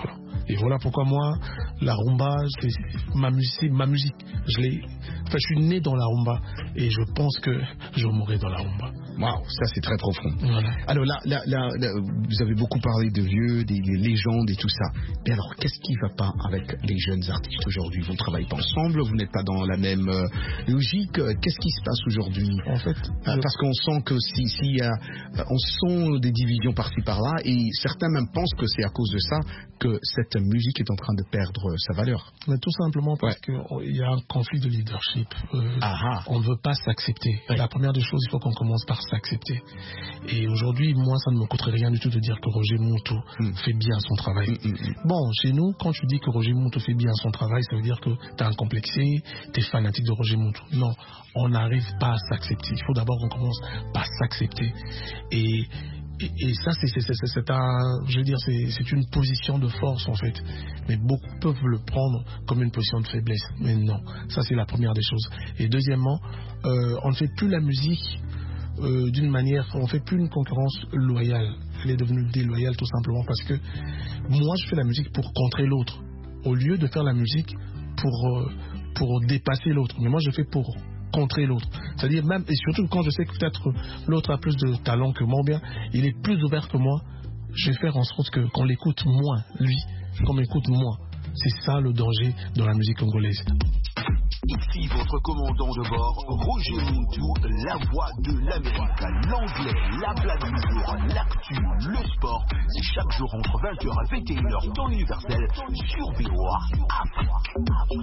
Et voilà pourquoi moi, la rumba, c'est ma musique. Ma musique. Je l'ai, enfin, je suis né dans la rumba et je pense que je mourrai dans la rumba. Waouh, ça c'est très profond. Voilà. Alors là, là, là, là, vous avez beaucoup parlé de vieux, des, des légendes et tout ça. Mais alors, qu'est-ce qui ne va pas avec les jeunes artistes aujourd'hui? Vous ne travaillez pas ensemble, vous n'êtes pas dans la même euh, logique. Qu'est-ce qui se passe aujourd'hui? En fait, euh, parce qu'on sent que si, si euh, on sent des divisions par-ci par-là, et certains même pensent que c'est à cause de ça que cette musique est en train de perdre sa valeur. Mais tout simplement parce ouais. qu'il y a un conflit de leadership. Euh, on ne veut pas s'accepter. Ouais. La première des choses, il faut qu'on commence par s'accepter. Et aujourd'hui, moi, ça ne me coûterait rien du tout de dire que Roger Muntu mm. fait bien son travail. Mm, mm, mm. Bon, chez nous, quand tu dis que Roger Muntu fait bien son travail, ça veut dire que tu es un complexé, tu es fanatique de Roger Muntu. Non, on n'arrive pas à s'accepter. Il faut d'abord qu'on commence par s'accepter. Et Et, et ça, c'est, c'est, c'est, c'est, un, je veux dire, c'est, c'est une position de force en fait. Mais beaucoup peuvent le prendre comme une position de faiblesse. Mais non, ça c'est la première des choses. Et deuxièmement, euh, on ne fait plus la musique euh, d'une manière, on ne fait plus une concurrence loyale. Elle est devenue déloyale tout simplement parce que moi je fais la musique pour contrer l'autre, au lieu de faire la musique pour, euh, pour dépasser l'autre. Mais moi je fais pour contrer l'autre. C'est-à-dire même, et surtout quand je sais que peut-être l'autre a plus de talent que moi, bien, il est plus ouvert que moi, je vais faire en sorte que, qu'on l'écoute moins, lui, qu'on m'écoute moins. C'est ça le danger dans la musique congolaise. Ici votre commandant de bord, Roger Muntu, la voix de l'Amérique, l'anglais, la blague du jour, l'actu, le sport. C'est chaque jour entre vingt heures et vingt et une heures, temps universel, sur V O A Afrique.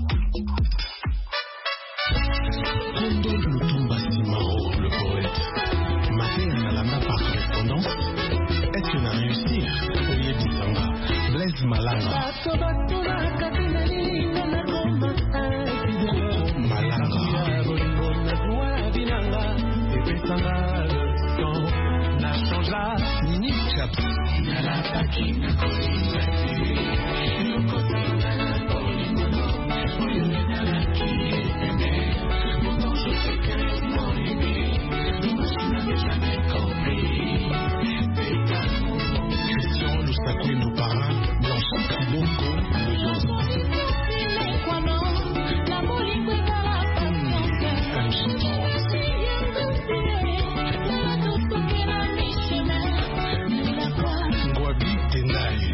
Kondo Lutumba Simao, le poète, Maté Nalanda par correspondance, est-ce qu'on a réussi? Oye Disanga, Blaise Malanga, Malanga, Nini Chaps, Christian Lusakwe nous parrain, Blanchard Kiboko, Ngwabi Tendai,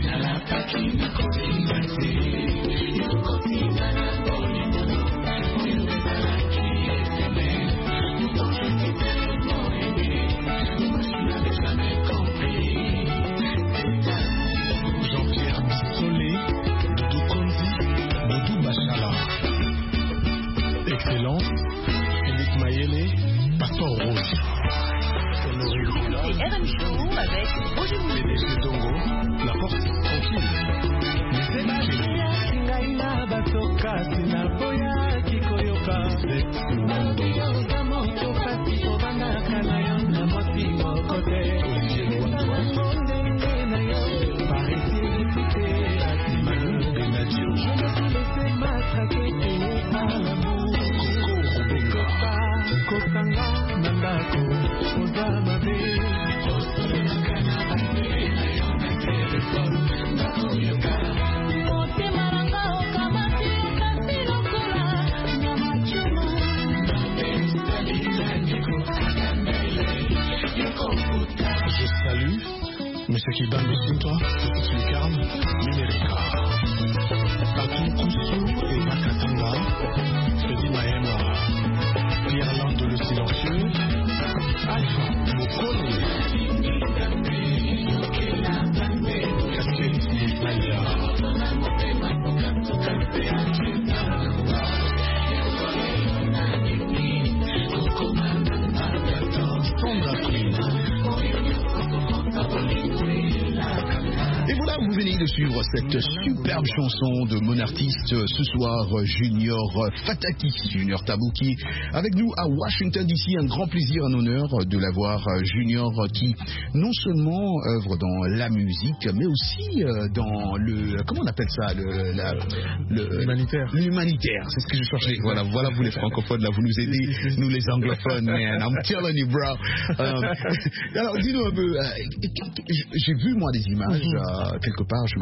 Jean-Pierre Bissolé, Doudou Konzi, Doudou Bachala. Excellence, Philippe Mayele, Pastor Rose. C'est R M Show avec Roger Muntu. P D G Dongo, la porte tranquille. Je salue Monsieur Kiban Lucintois, Petit Lucarne, Numérica, Patou Koussou et Makatanga, Freddy Maema, Pierre Lande le Silencieux, Alpha Mokone, Casquelis Moussaïa, Sandra Queen. Et voilà, vous venez de suivre cette superbe chanson de mon artiste ce soir, Junior Fataki, Junior Tabouki, avec nous à Washington D C. Un grand plaisir, un honneur de l'avoir, Junior, qui non seulement œuvre dans la musique, mais aussi dans le, comment on appelle ça, le, la, le l'humanitaire. L'humanitaire, c'est ce que je cherchais. Voilà, voilà, vous les francophones, là, vous nous aidez, nous les anglophones, man. I'm telling you, bro. Euh, alors, dis-nous un peu, euh, j'ai vu moi des images. Euh, quelque part, je me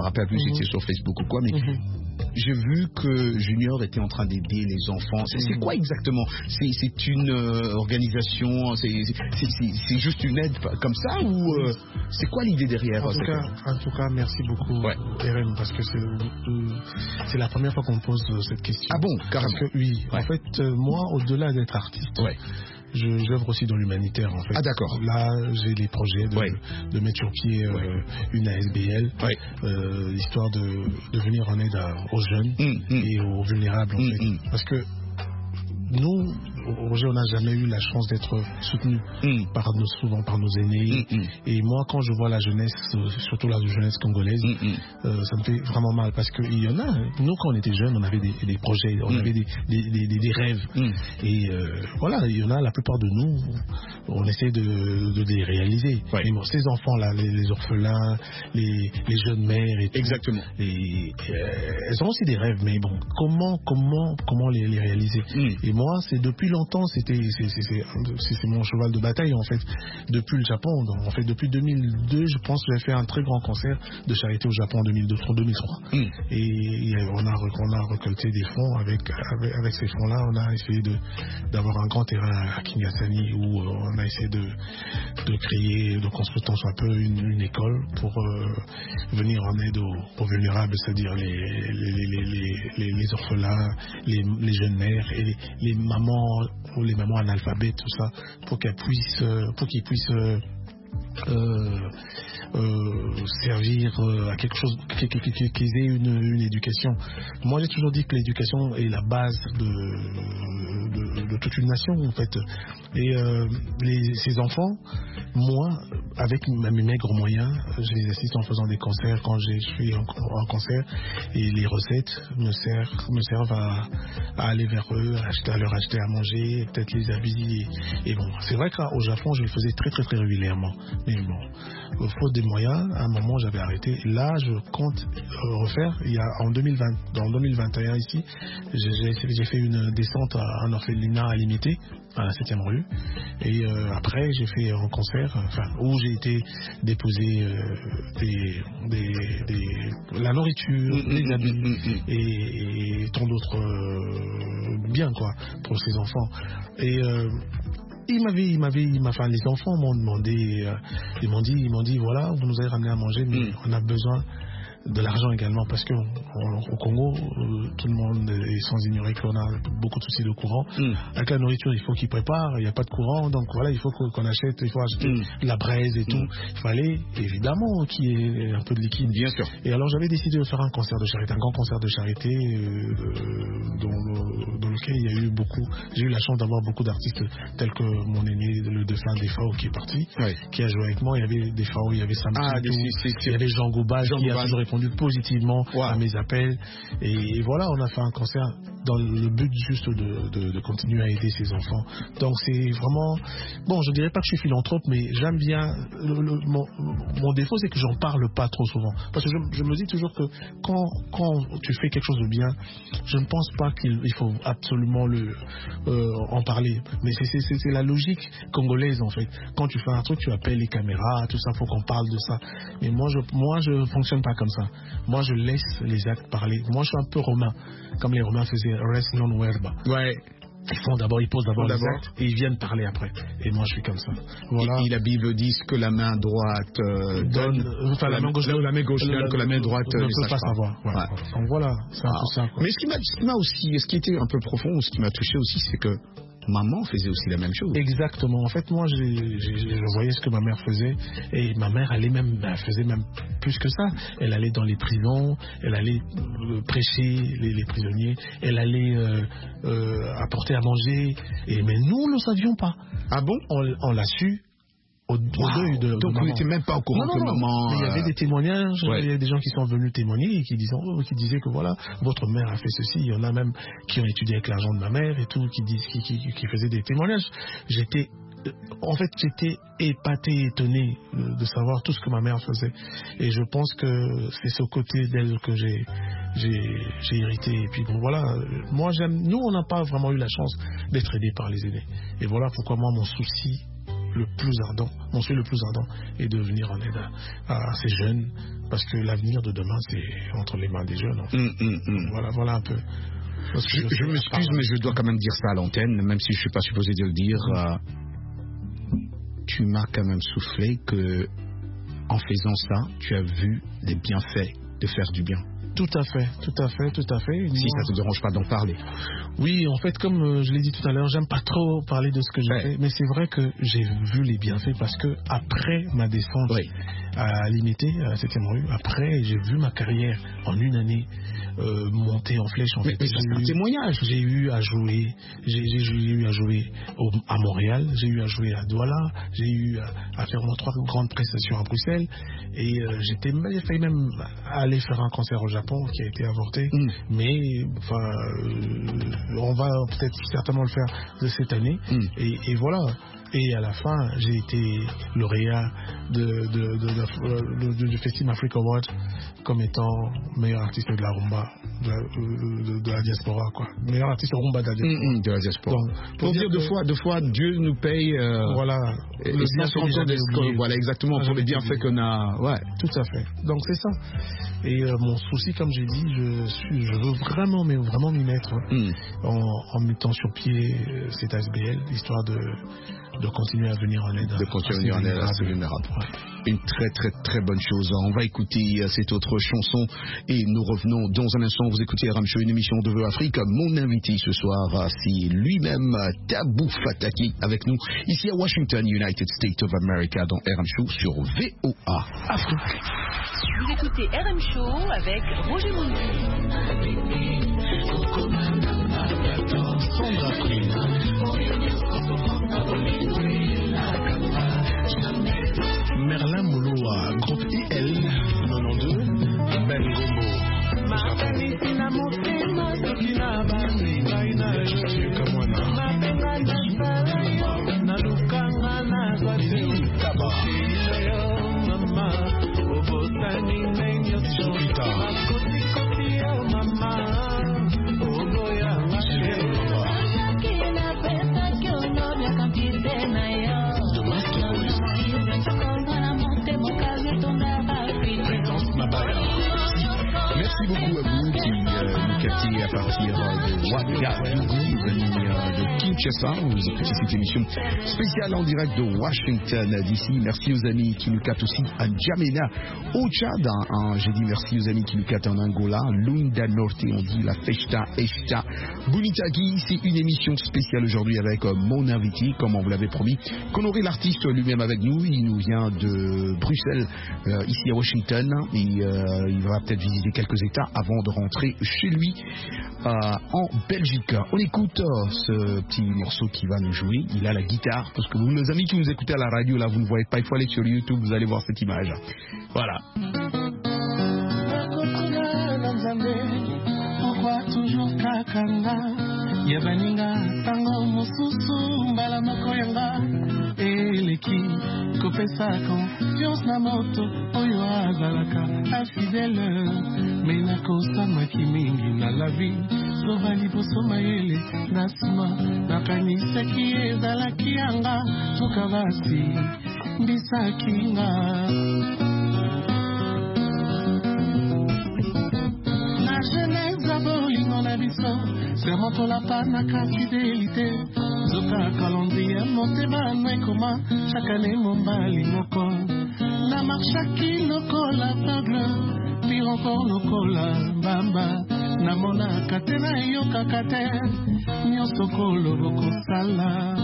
me rappelle plus si c'était sur Facebook ou quoi, mais mm-hmm. j'ai vu que Junior était en train d'aider les enfants. C'est, c'est quoi exactement? C'est, c'est une euh, organisation, c'est, c'est, c'est, c'est juste une aide comme ça ou euh, c'est quoi l'idée derrière? En tout, cas, en tout cas, merci beaucoup, ouais. R M, parce que c'est, euh, c'est la première fois qu'on me pose euh, cette question. Ah bon, carrément. Parce que oui, ouais. en fait, euh, moi, au-delà d'être artiste, ouais. Je, j'œuvre aussi dans l'humanitaire en fait. Ah d'accord. Là j'ai des projets de, ouais. de mettre sur pied euh, ouais. une A S B L, ouais. euh, histoire de, de venir en aide à, aux jeunes mmh, mmh. et aux vulnérables en mmh, fait. Mmh. Parce que nous, Roger, on n'a jamais eu la chance d'être soutenu mm. par nos, souvent par nos aînés. Mm, mm. Et moi, quand je vois la jeunesse, surtout la jeunesse congolaise, mm, mm. Euh, ça me fait vraiment mal parce qu'il y en a. Nous, quand on était jeunes, on avait des, des projets, on mm. avait des, des, des, des rêves. Mm. Et euh, voilà, il y en a, la plupart de nous, on essaie de, de les réaliser. Ouais. Mais bon, ces enfants-là, les, les orphelins, les, les jeunes mères et tout. Exactement. Et, euh, elles ont aussi des rêves, mais bon, comment, comment, comment les, les réaliser? Mm. Et moi, c'est depuis longtemps, c'était, c'est, c'est, c'est, c'est, c'est mon cheval de bataille en fait, depuis le Japon. Donc, en fait, depuis deux mille deux, je pense que j'ai fait un très grand concert de charité au Japon en deux mille deux, deux mille trois. Mm. Et, et on, a, on a récolté des fonds. Avec, avec, avec ces fonds-là, on a essayé de, d'avoir un grand terrain à Kingasani où on a essayé de, de créer, de construire tant soit peu une, une école pour euh, venir en aide aux, aux vulnérables, c'est-à-dire les, les, les, les, les, les orphelins, les, les jeunes mères et les, les mamans ou les mamans analphabètes, tout ça, pour qu'elles puissent, pour qu'ils puissent euh, euh, euh, servir euh, à quelque chose, qu'ils aient une, une éducation. Moi, j'ai toujours dit que l'éducation est la base de, de, de toute une nation, en fait. Et euh, les, ces enfants, moi, avec mes maigres moyens, je les assiste en faisant des concerts quand je suis en, en concert, et les recettes me servent, me servent à, à aller vers eux, à, acheter, à leur acheter à manger, peut-être les habits. Et, et bon, c'est vrai qu'au Japon, je le faisais très très très régulièrement. Mais bon, faute des moyens, à un moment, j'avais arrêté. Là, je compte refaire. Il y a en deux mille vingt, dans deux mille vingt et un ici, j'ai, j'ai fait une descente à un orphelinat à Limité, à la septième rue. Et euh, après, j'ai fait un concert, enfin, où j'ai été déposer euh, des, des, des, la nourriture, mmh, les habits mmh, mmh. Et, et tant d'autres euh, biens, quoi, pour ces enfants. Et euh, Il m'avait, il m'avait, il m'a, enfin, les enfants m'ont demandé, euh, ils m'ont dit, ils m'ont dit, voilà, vous nous avez ramené à manger, mais mmh. on a besoin de l'argent également, parce que au Congo, euh, tout le monde est sans ignorer qu'on a beaucoup de soucis de courant. Mm. Avec la nourriture, il faut qu'ils préparent, il n'y a pas de courant, donc voilà, il faut qu'on achète, il faut acheter mm. de la braise et tout. Mm. Il fallait évidemment qu'il y ait un peu de liquide. Bien sûr. Et alors j'avais décidé de faire un concert de charité, un grand concert de charité euh, dans, dans lequel il y a eu beaucoup, j'ai eu la chance d'avoir beaucoup d'artistes tels que mon aîné, le défunt Defao qui est parti, oui. qui a joué avec moi. Il y avait Defao, il y avait Sam ah, Tutu, il y avait Jean Goubal qui a toujours répondu positivement wow. à mes appels, et, et voilà, on a fait un concert dans le but juste de, de, de continuer à aider ces enfants. Donc c'est vraiment, bon, je dirais pas que je suis philanthrope, mais j'aime bien le, le, mon, mon défaut, c'est que j'en parle pas trop souvent, parce que je, je me dis toujours que quand, quand tu fais quelque chose de bien, je ne pense pas qu'il il faut absolument le euh, en parler, mais c'est, c'est, c'est, c'est la logique congolaise en fait. Quand tu fais un truc, tu appelles les caméras, tout ça, faut qu'on parle de ça. Mais moi je, moi je fonctionne pas comme ça. Moi, je laisse les actes parler. Moi, je suis un peu romain, comme les Romains faisaient res non verba. Ouais. Ils font d'abord, ils posent d'abord, d'abord les actes et ils viennent parler après. Et moi, je suis comme ça. Voilà. Et, et la Bible dit que la main droite euh, donne, donne, enfin la, la main gauche, la, la main gauche donne, que la main droite ne ne peut pas savoir. Voilà. Ouais. Voilà. Donc voilà, c'est ah. un peu ça. Quoi. Mais ce qui m'a, ce qui m'a aussi, ce qui était un peu profond, ce qui m'a touché aussi, c'est que maman faisait aussi la même chose. Exactement. En fait, moi, j'ai, j'ai, je voyais ce que ma mère faisait, et ma mère allait même, elle faisait même plus que ça. Elle allait dans les prisons, elle allait euh, prêcher les, les prisonniers, elle allait euh, euh, apporter à manger. Et mais nous, ne le savions pas. Ah bon? On, on l'a su. Au, au wow. deuil de, Donc de on n'était même pas au courant non, non, que non. maman... Mais il y avait des témoignages, ouais. il y a des gens qui sont venus témoigner et qui disaient, oh, qui disaient que voilà, votre mère a fait ceci. Il y en a même qui ont étudié avec l'argent de ma mère et tout, qui, disent, qui, qui, qui faisaient des témoignages. J'étais, en fait, j'étais épaté, étonné de, de savoir tout ce que ma mère faisait. Et je pense que c'est ce côté d'elle que j'ai, j'ai, j'ai hérité. Et puis bon, voilà, moi j'aime, nous on n'a pas vraiment eu la chance d'être aidés par les aînés. Et voilà pourquoi moi mon souci le plus ardent, mon souhait le plus ardent est de venir en aide à, à ces jeunes, parce que l'avenir de demain, c'est entre les mains des jeunes. En fait. mm, mm, mm. Voilà, voilà un peu. Je, je, je m'excuse, mais je dois quand même dire ça à l'antenne, même si je ne suis pas supposé de le dire. Euh, tu m'as quand même soufflé que, en faisant ça, tu as vu les bienfaits de faire du bien. Tout à fait, tout à fait, tout à fait. Si ça ne te dérange pas d'en parler. Oui, en fait, comme euh, je l'ai dit tout à l'heure, j'aime pas trop parler de ce que j'ai ouais. fait, mais c'est vrai que j'ai vu les bienfaits parce que après ma descente oui. à l'I M T, à la septième rue, après j'ai vu ma carrière en une année euh, monter en flèche. En mais, fait, mais c'est un eu, témoignage. J'ai eu à jouer, j'ai, j'ai, j'ai eu à jouer au, à Montréal, j'ai eu à jouer à Douala, j'ai eu à, à faire mon trois grandes prestations à Bruxelles, et euh, j'étais, j'ai failli même aller faire un concert au Japon qui a été avorté, mm. mais enfin, euh, on va peut-être certainement le faire de cette année, mm. et, et voilà. Et à la fin, j'ai été lauréat de, de, de, de, de, de, du Festival Africa Award comme étant meilleur artiste de la rumba de la, de, de la diaspora, quoi. Meilleur artiste rumba de la diaspora. Mmh, de la diaspora. Donc, pour, pour dire, dire deux que, fois, deux fois, Dieu nous paye. Euh, voilà. Et, le bien fait des voilà, exactement, pour les bienfaits qu'on a. Ouais. Tout à fait. Donc c'est ça. Et euh, mon souci, comme j'ai dit, je suis, je veux vraiment, mais vraiment m'y mettre mmh. en, en mettant sur pied euh, cette A S B L, histoire de de continuer à venir en aide de continuer à venir en aide à ces vulnérables. Ouais. Une très très très bonne chose. On va écouter cette autre chanson et nous revenons dans un instant. Vous écoutez R M Show, une émission de Vœux Afrique. Mon invité ce soir, c'est lui-même Tabou Fataki avec nous ici à Washington, United States of America, dans R M Show sur V O A Afrique. Vous écoutez R M Show avec Roger Mundi. Sandra Merlin Mouloua, groupe I L quatre-vingt-douze, Ben Gombo. Merci beaucoup à vous qui euh, nous captez à partir de Ouagadougou, venus euh, de Kinshasa. Vous écoutez cette émission spéciale en direct de Washington D C. Merci aux amis qui nous captent aussi à N'Djamena, au Tchad. Hein, j'ai dit merci aux amis qui nous captent en Angola, Lunda Norte, on dit la Festa Esta Bunitagi. C'est une émission spéciale aujourd'hui avec euh, mon invité, comme on vous l'avait promis, qu'on aurait l'artiste lui-même avec nous. Il nous vient de Bruxelles, euh, ici à Washington, et euh, il va peut-être visiter quelques États avant de rentrer chez lui euh, en Belgique. On écoute euh, ce petit morceau qui va nous jouer. Il a la guitare, parce que vous, nos amis qui nous écoutez à la radio, là, vous ne voyez pas, il faut aller sur YouTube, vous allez voir cette image. Voilà. Pourquoi toujours kakanga Yabaninga tango mususu mbala makoyanga eleki kopesa confiance na moto oyo azalaka afidèle me nakosamaki mingi na la vie loba liboso mayele na nsima nakanisaki ezalaki yanga soka basi mbisaki nga na genèse abolingo na biso sermentola panaka fidélité zoka calendrier motema naekoma chaque année mombali moko na marchaki lokola aveugle pire encore lokola mbamba namonaka te nayokaka te nyonso koloba kosala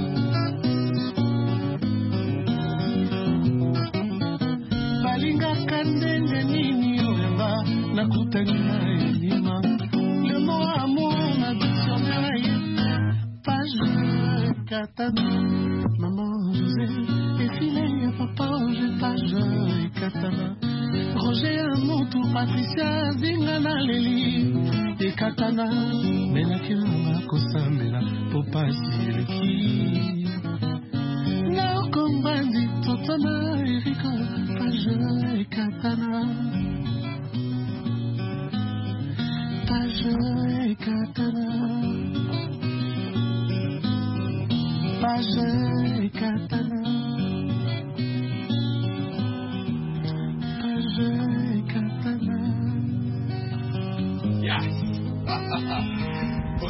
balingaka ndenge nini oyanga nakutani na elima le mot amour na dictionnaire page katana maman José efilé ya papa Roger page katana Roger amoto Patricia zinga na leli ekatana menaki mama kosambela po pasi eleki na okombandi totona erika page katana page katana page katana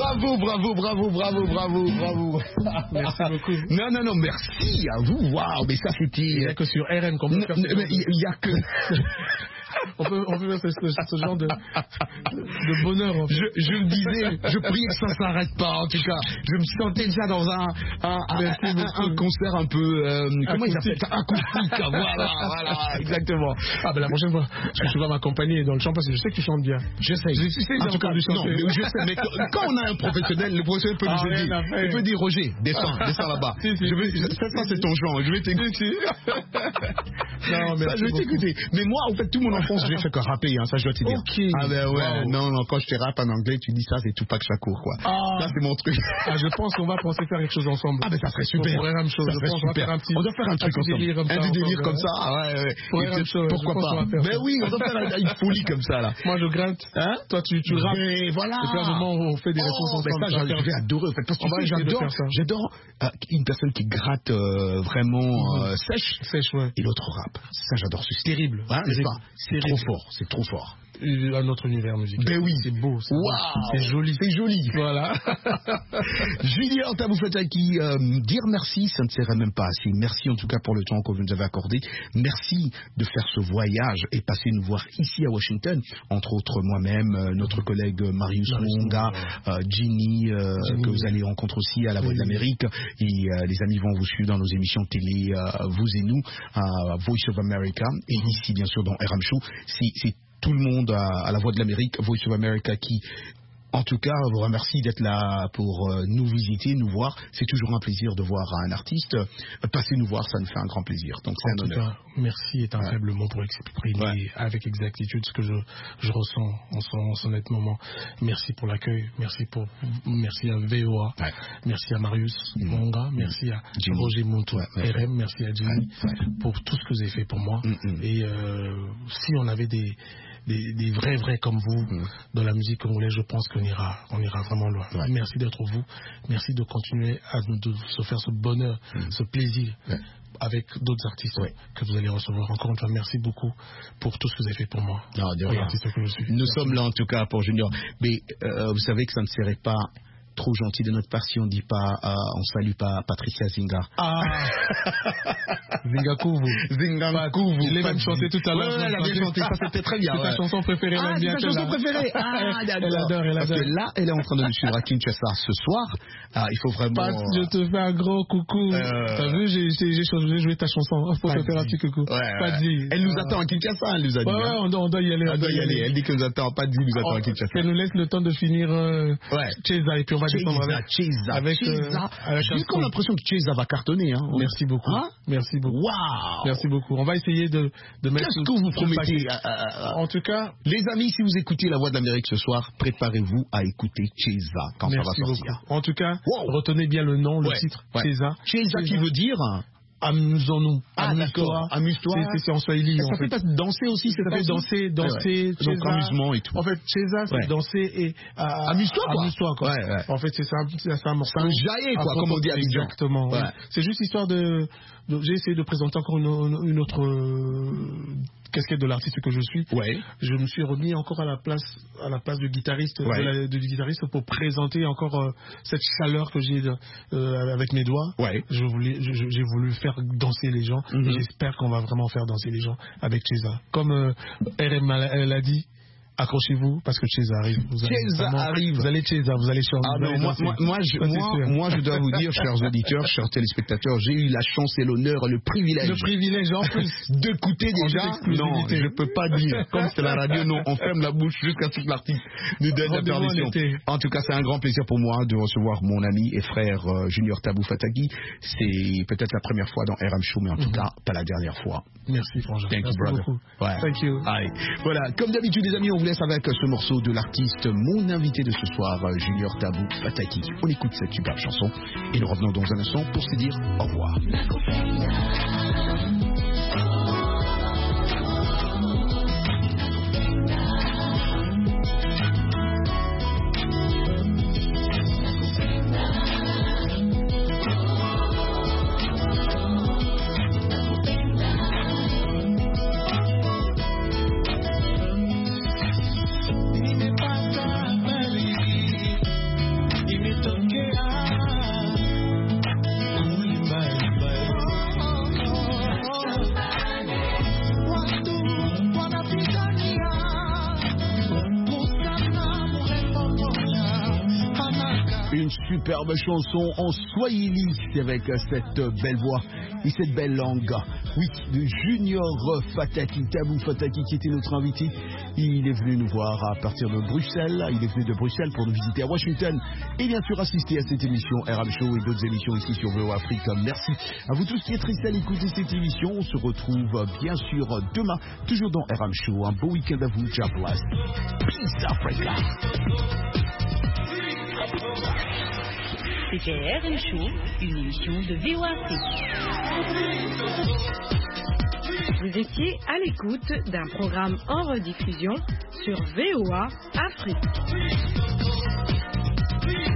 Bravo, bravo, bravo, bravo, bravo, bravo. Merci beaucoup. Non, non, non, merci à vous. Waouh, mais ça c'était. Il n'y a que sur R M qu'on peut faire. Il n'y a que. On peut, on peut faire ce, ce genre de, de bonheur. En fait. je, je me disais, je priais que ça ne s'arrête pas. En tout cas, je me sentais déjà dans un, un, un, un, un concert un peu. Euh, comment ils appellent ça? Acoustique. Voilà, voilà, exactement. Ah, ben la prochaine fois, tu vas m'accompagner dans le chant parce que je sais que tu chantes bien. Je sais. Je sais, en tout cas, non, mais je sais. Mais quand on a un professionnel, le professionnel peut nous aider. Ah, il peut dire Roger, descends, descends là-bas. Si, si, je vais, si, ça, ça c'est ton chant. Je vais t'écouter. Non, mais ça, je vais t'écouter. Mais moi, en fait, tout mon enfance, j'ai fait que rapper, hein, ça je dois te dire. Okay. Ah ben ouais, wow. non, non, quand je te rappe en anglais, tu dis ça, c'est Tupac Shakur, quoi. Ah. Ça, c'est mon truc. Ah, je pense qu'on va penser faire quelque chose ensemble. Ah ben ça serait super. Pour R M Show, ça je serait pense super. On, un petit, on doit faire un truc un ensemble. Délire comme un ça, délire encore, comme ça, ouais, ouais. Pour R M Show, pourquoi pas. Ben oui, on doit faire une folie comme ça, là. Moi, je gratte. Hein? Toi, tu, tu rappes. Et voilà. Et puis à un moment, on fait des réponses oh, ensemble. Ben ça, je vais adorer, en fait. Parce que j'adore, j'adore une personne qui gratte vraiment sèche. Sèche, ouais. Et l'autre rappe. Ça, j'adore. C'est terrible. C'est trop fort. C'est trop fort. Un autre univers musical. Ben oui. C'est beau. C'est wow. C'est joli. C'est joli. Voilà. Junior Tabou Fataki, euh, dire merci, ça ne serait même pas assez. Merci en tout cas pour le temps que vous nous avez accordé. Merci de faire ce voyage et passer nous voir ici à Washington. Entre autres moi-même, euh, notre collègue Marius Mwonga, euh, Ginny, euh, Ginny, que vous allez rencontrer aussi à La Voix oui. de l'Amérique. Et euh, les amis vont vous suivre dans nos émissions de télé, euh, vous et nous, à Voice of America. Et ici, bien sûr, dans R M Show. C'est tout le monde à, à La Voix de l'Amérique, Voice of America, qui, en tout cas, vous remercie d'être là pour euh, nous visiter, nous voir. C'est toujours un plaisir de voir un artiste. Euh, passer nous voir, ça nous fait un grand plaisir. Donc c'est un honneur. Cas, merci est un ouais. faible mot pour exprimer ouais. avec exactitude ce que je, je ressens en ce, en ce net moment. Merci pour l'accueil, merci pour merci à V O A, ouais. merci à Marius Mwonga, mmh. merci à Jimmy. Roger Muntu, ouais, ouais. R M, merci à Jimmy ouais. pour tout ce que vous avez fait pour moi. Mmh. Et euh, si on avait des Des, des vrais vrais comme vous mmh. dans la musique congolaise, je pense qu'on ira, on ira vraiment loin. Ouais. Merci d'être vous. Merci de continuer à nous de se faire ce bonheur, mmh. ce plaisir ouais. avec d'autres artistes ouais. que vous allez recevoir. Encore une fois, merci beaucoup pour tout ce que vous avez fait pour moi. Non, de rien. Que je suis. Nous merci. sommes là en tout cas pour Junior. Mais euh, vous savez que ça ne serait pas trop gentil de notre part si on dit pas, euh, on salue pas Patricia Zinga. Ah, Zinga Kouvu. Zinga Kouvu. Je l'ai même chanté tout à l'heure. Ouais, elle a bien chanté, ça c'était très bien. C'est ouais. ta chanson préférée, ah, elle bien. C'est ta chanson préférée. Ah, elle adore, elle Parce adore. que là, elle est en train de nous suivre à Kinshasa ce soir. Ah, il faut vraiment. Pat, je te fais un gros coucou. Euh... T'as vu, j'ai, j'ai, j'ai joué ta chanson. Faut te faire un petit coucou. Ouais, Pas dit. Elle nous attend à Kinshasa, elle nous a dit. Ouais, ouais, on doit, on doit y aller. On doit y aller. Elle dit qu'elle nous attend. Pas dit, nous attend à Kinshasa. Elle nous laisse le temps de finir Cheza et puis on va descendre avec. Cheza. Avec, Cheza. Euh, J'ai comme l'impression que Cheza va cartonner. Hein. Merci beaucoup. Hein? Merci beaucoup. Waouh. Merci beaucoup. On va essayer de, de mettre. Qu'est-ce que vous promettez euh, En tout cas, les amis, si vous écoutez La Voix de l'Amérique ce soir, préparez-vous à écouter Cheza quand Merci ça va sortir. Beaucoup. En tout cas, wow. retenez bien le nom, le ouais. titre. Ouais. Cheza. Cheza qui veut dire. Amusons-nous. Ah, amuse-toi. Amuse-toi. C'est, c'est en Swahili. Ça en fait, fait pas danser aussi, ça fait danser, danser. Ouais, ouais. Donc amusement et tout. En fait, Cheza, c'est ouais. danser et euh, amuse-toi quoi. Amuse-toi quoi. Ouais, ouais. En fait, c'est ça, c'est ça un morceau. C'est un jaillet quoi, comme on dit à Abidjan. Exactement. Ouais. Ouais. C'est juste histoire de, de. J'ai essayé de présenter encore une, une autre euh, casquette de l'artiste que je suis. Ouais. Je me suis remis encore à la place, à la place de guitariste, ouais. de, la, de guitariste pour présenter encore euh, cette chaleur que j'ai euh, avec mes doigts. Ouais. Je voulais, je, j'ai voulu faire danser les gens. Mm-hmm. Et j'espère qu'on va vraiment faire danser les gens avec Cheza. Comme euh, R M l'a dit. Accrochez-vous parce que Cheza arrive. Vous allez, Cheza vraiment, arrive. Vous allez Cheza, vous allez chanter. Ah non, moi, moi, moi, je, moi, moi, je dois vous dire, chers auditeurs, chers téléspectateurs, j'ai eu la chance et l'honneur, le privilège. Le privilège en plus. D'écouter déjà. Non, je peux pas dire. Comme c'est la radio, non, on ferme la bouche jusqu'à ce que l'artiste nous donne la permission. En tout cas, c'est un grand plaisir pour moi de recevoir mon ami et frère euh, Junior Tabou Fataki. C'est peut-être la première fois dans R M Show, mais en tout mm-hmm. cas, pas la dernière fois. Merci, Frangin. Thank Merci you, brother. beaucoup. Ouais. Thank you. Allez. Voilà. Comme d'habitude, les amis, on vous laisse avec ce morceau de l'artiste, mon invité de ce soir, Junior Tabou Fataki. On écoute cette superbe chanson et nous revenons dans un instant pour se dire au revoir. Une superbe chanson en swahili avec cette belle voix et cette belle langue. Oui, de Junior Fataki, Tabou Fataki qui était notre invité. Il est venu nous voir à partir de Bruxelles. Il est venu de Bruxelles pour nous visiter à Washington et bien sûr assister à cette émission R M Show et d'autres émissions ici sur V O Afrique. Merci à vous tous qui êtes restés à l'écoute de cette émission. On se retrouve bien sûr demain, toujours dans R M Show. Un beau week-end à vous. God bless. Peace Africa. C'était R M Show, une émission de V O Afrique. Vous étiez à l'écoute d'un programme en rediffusion sur V O A Afrique.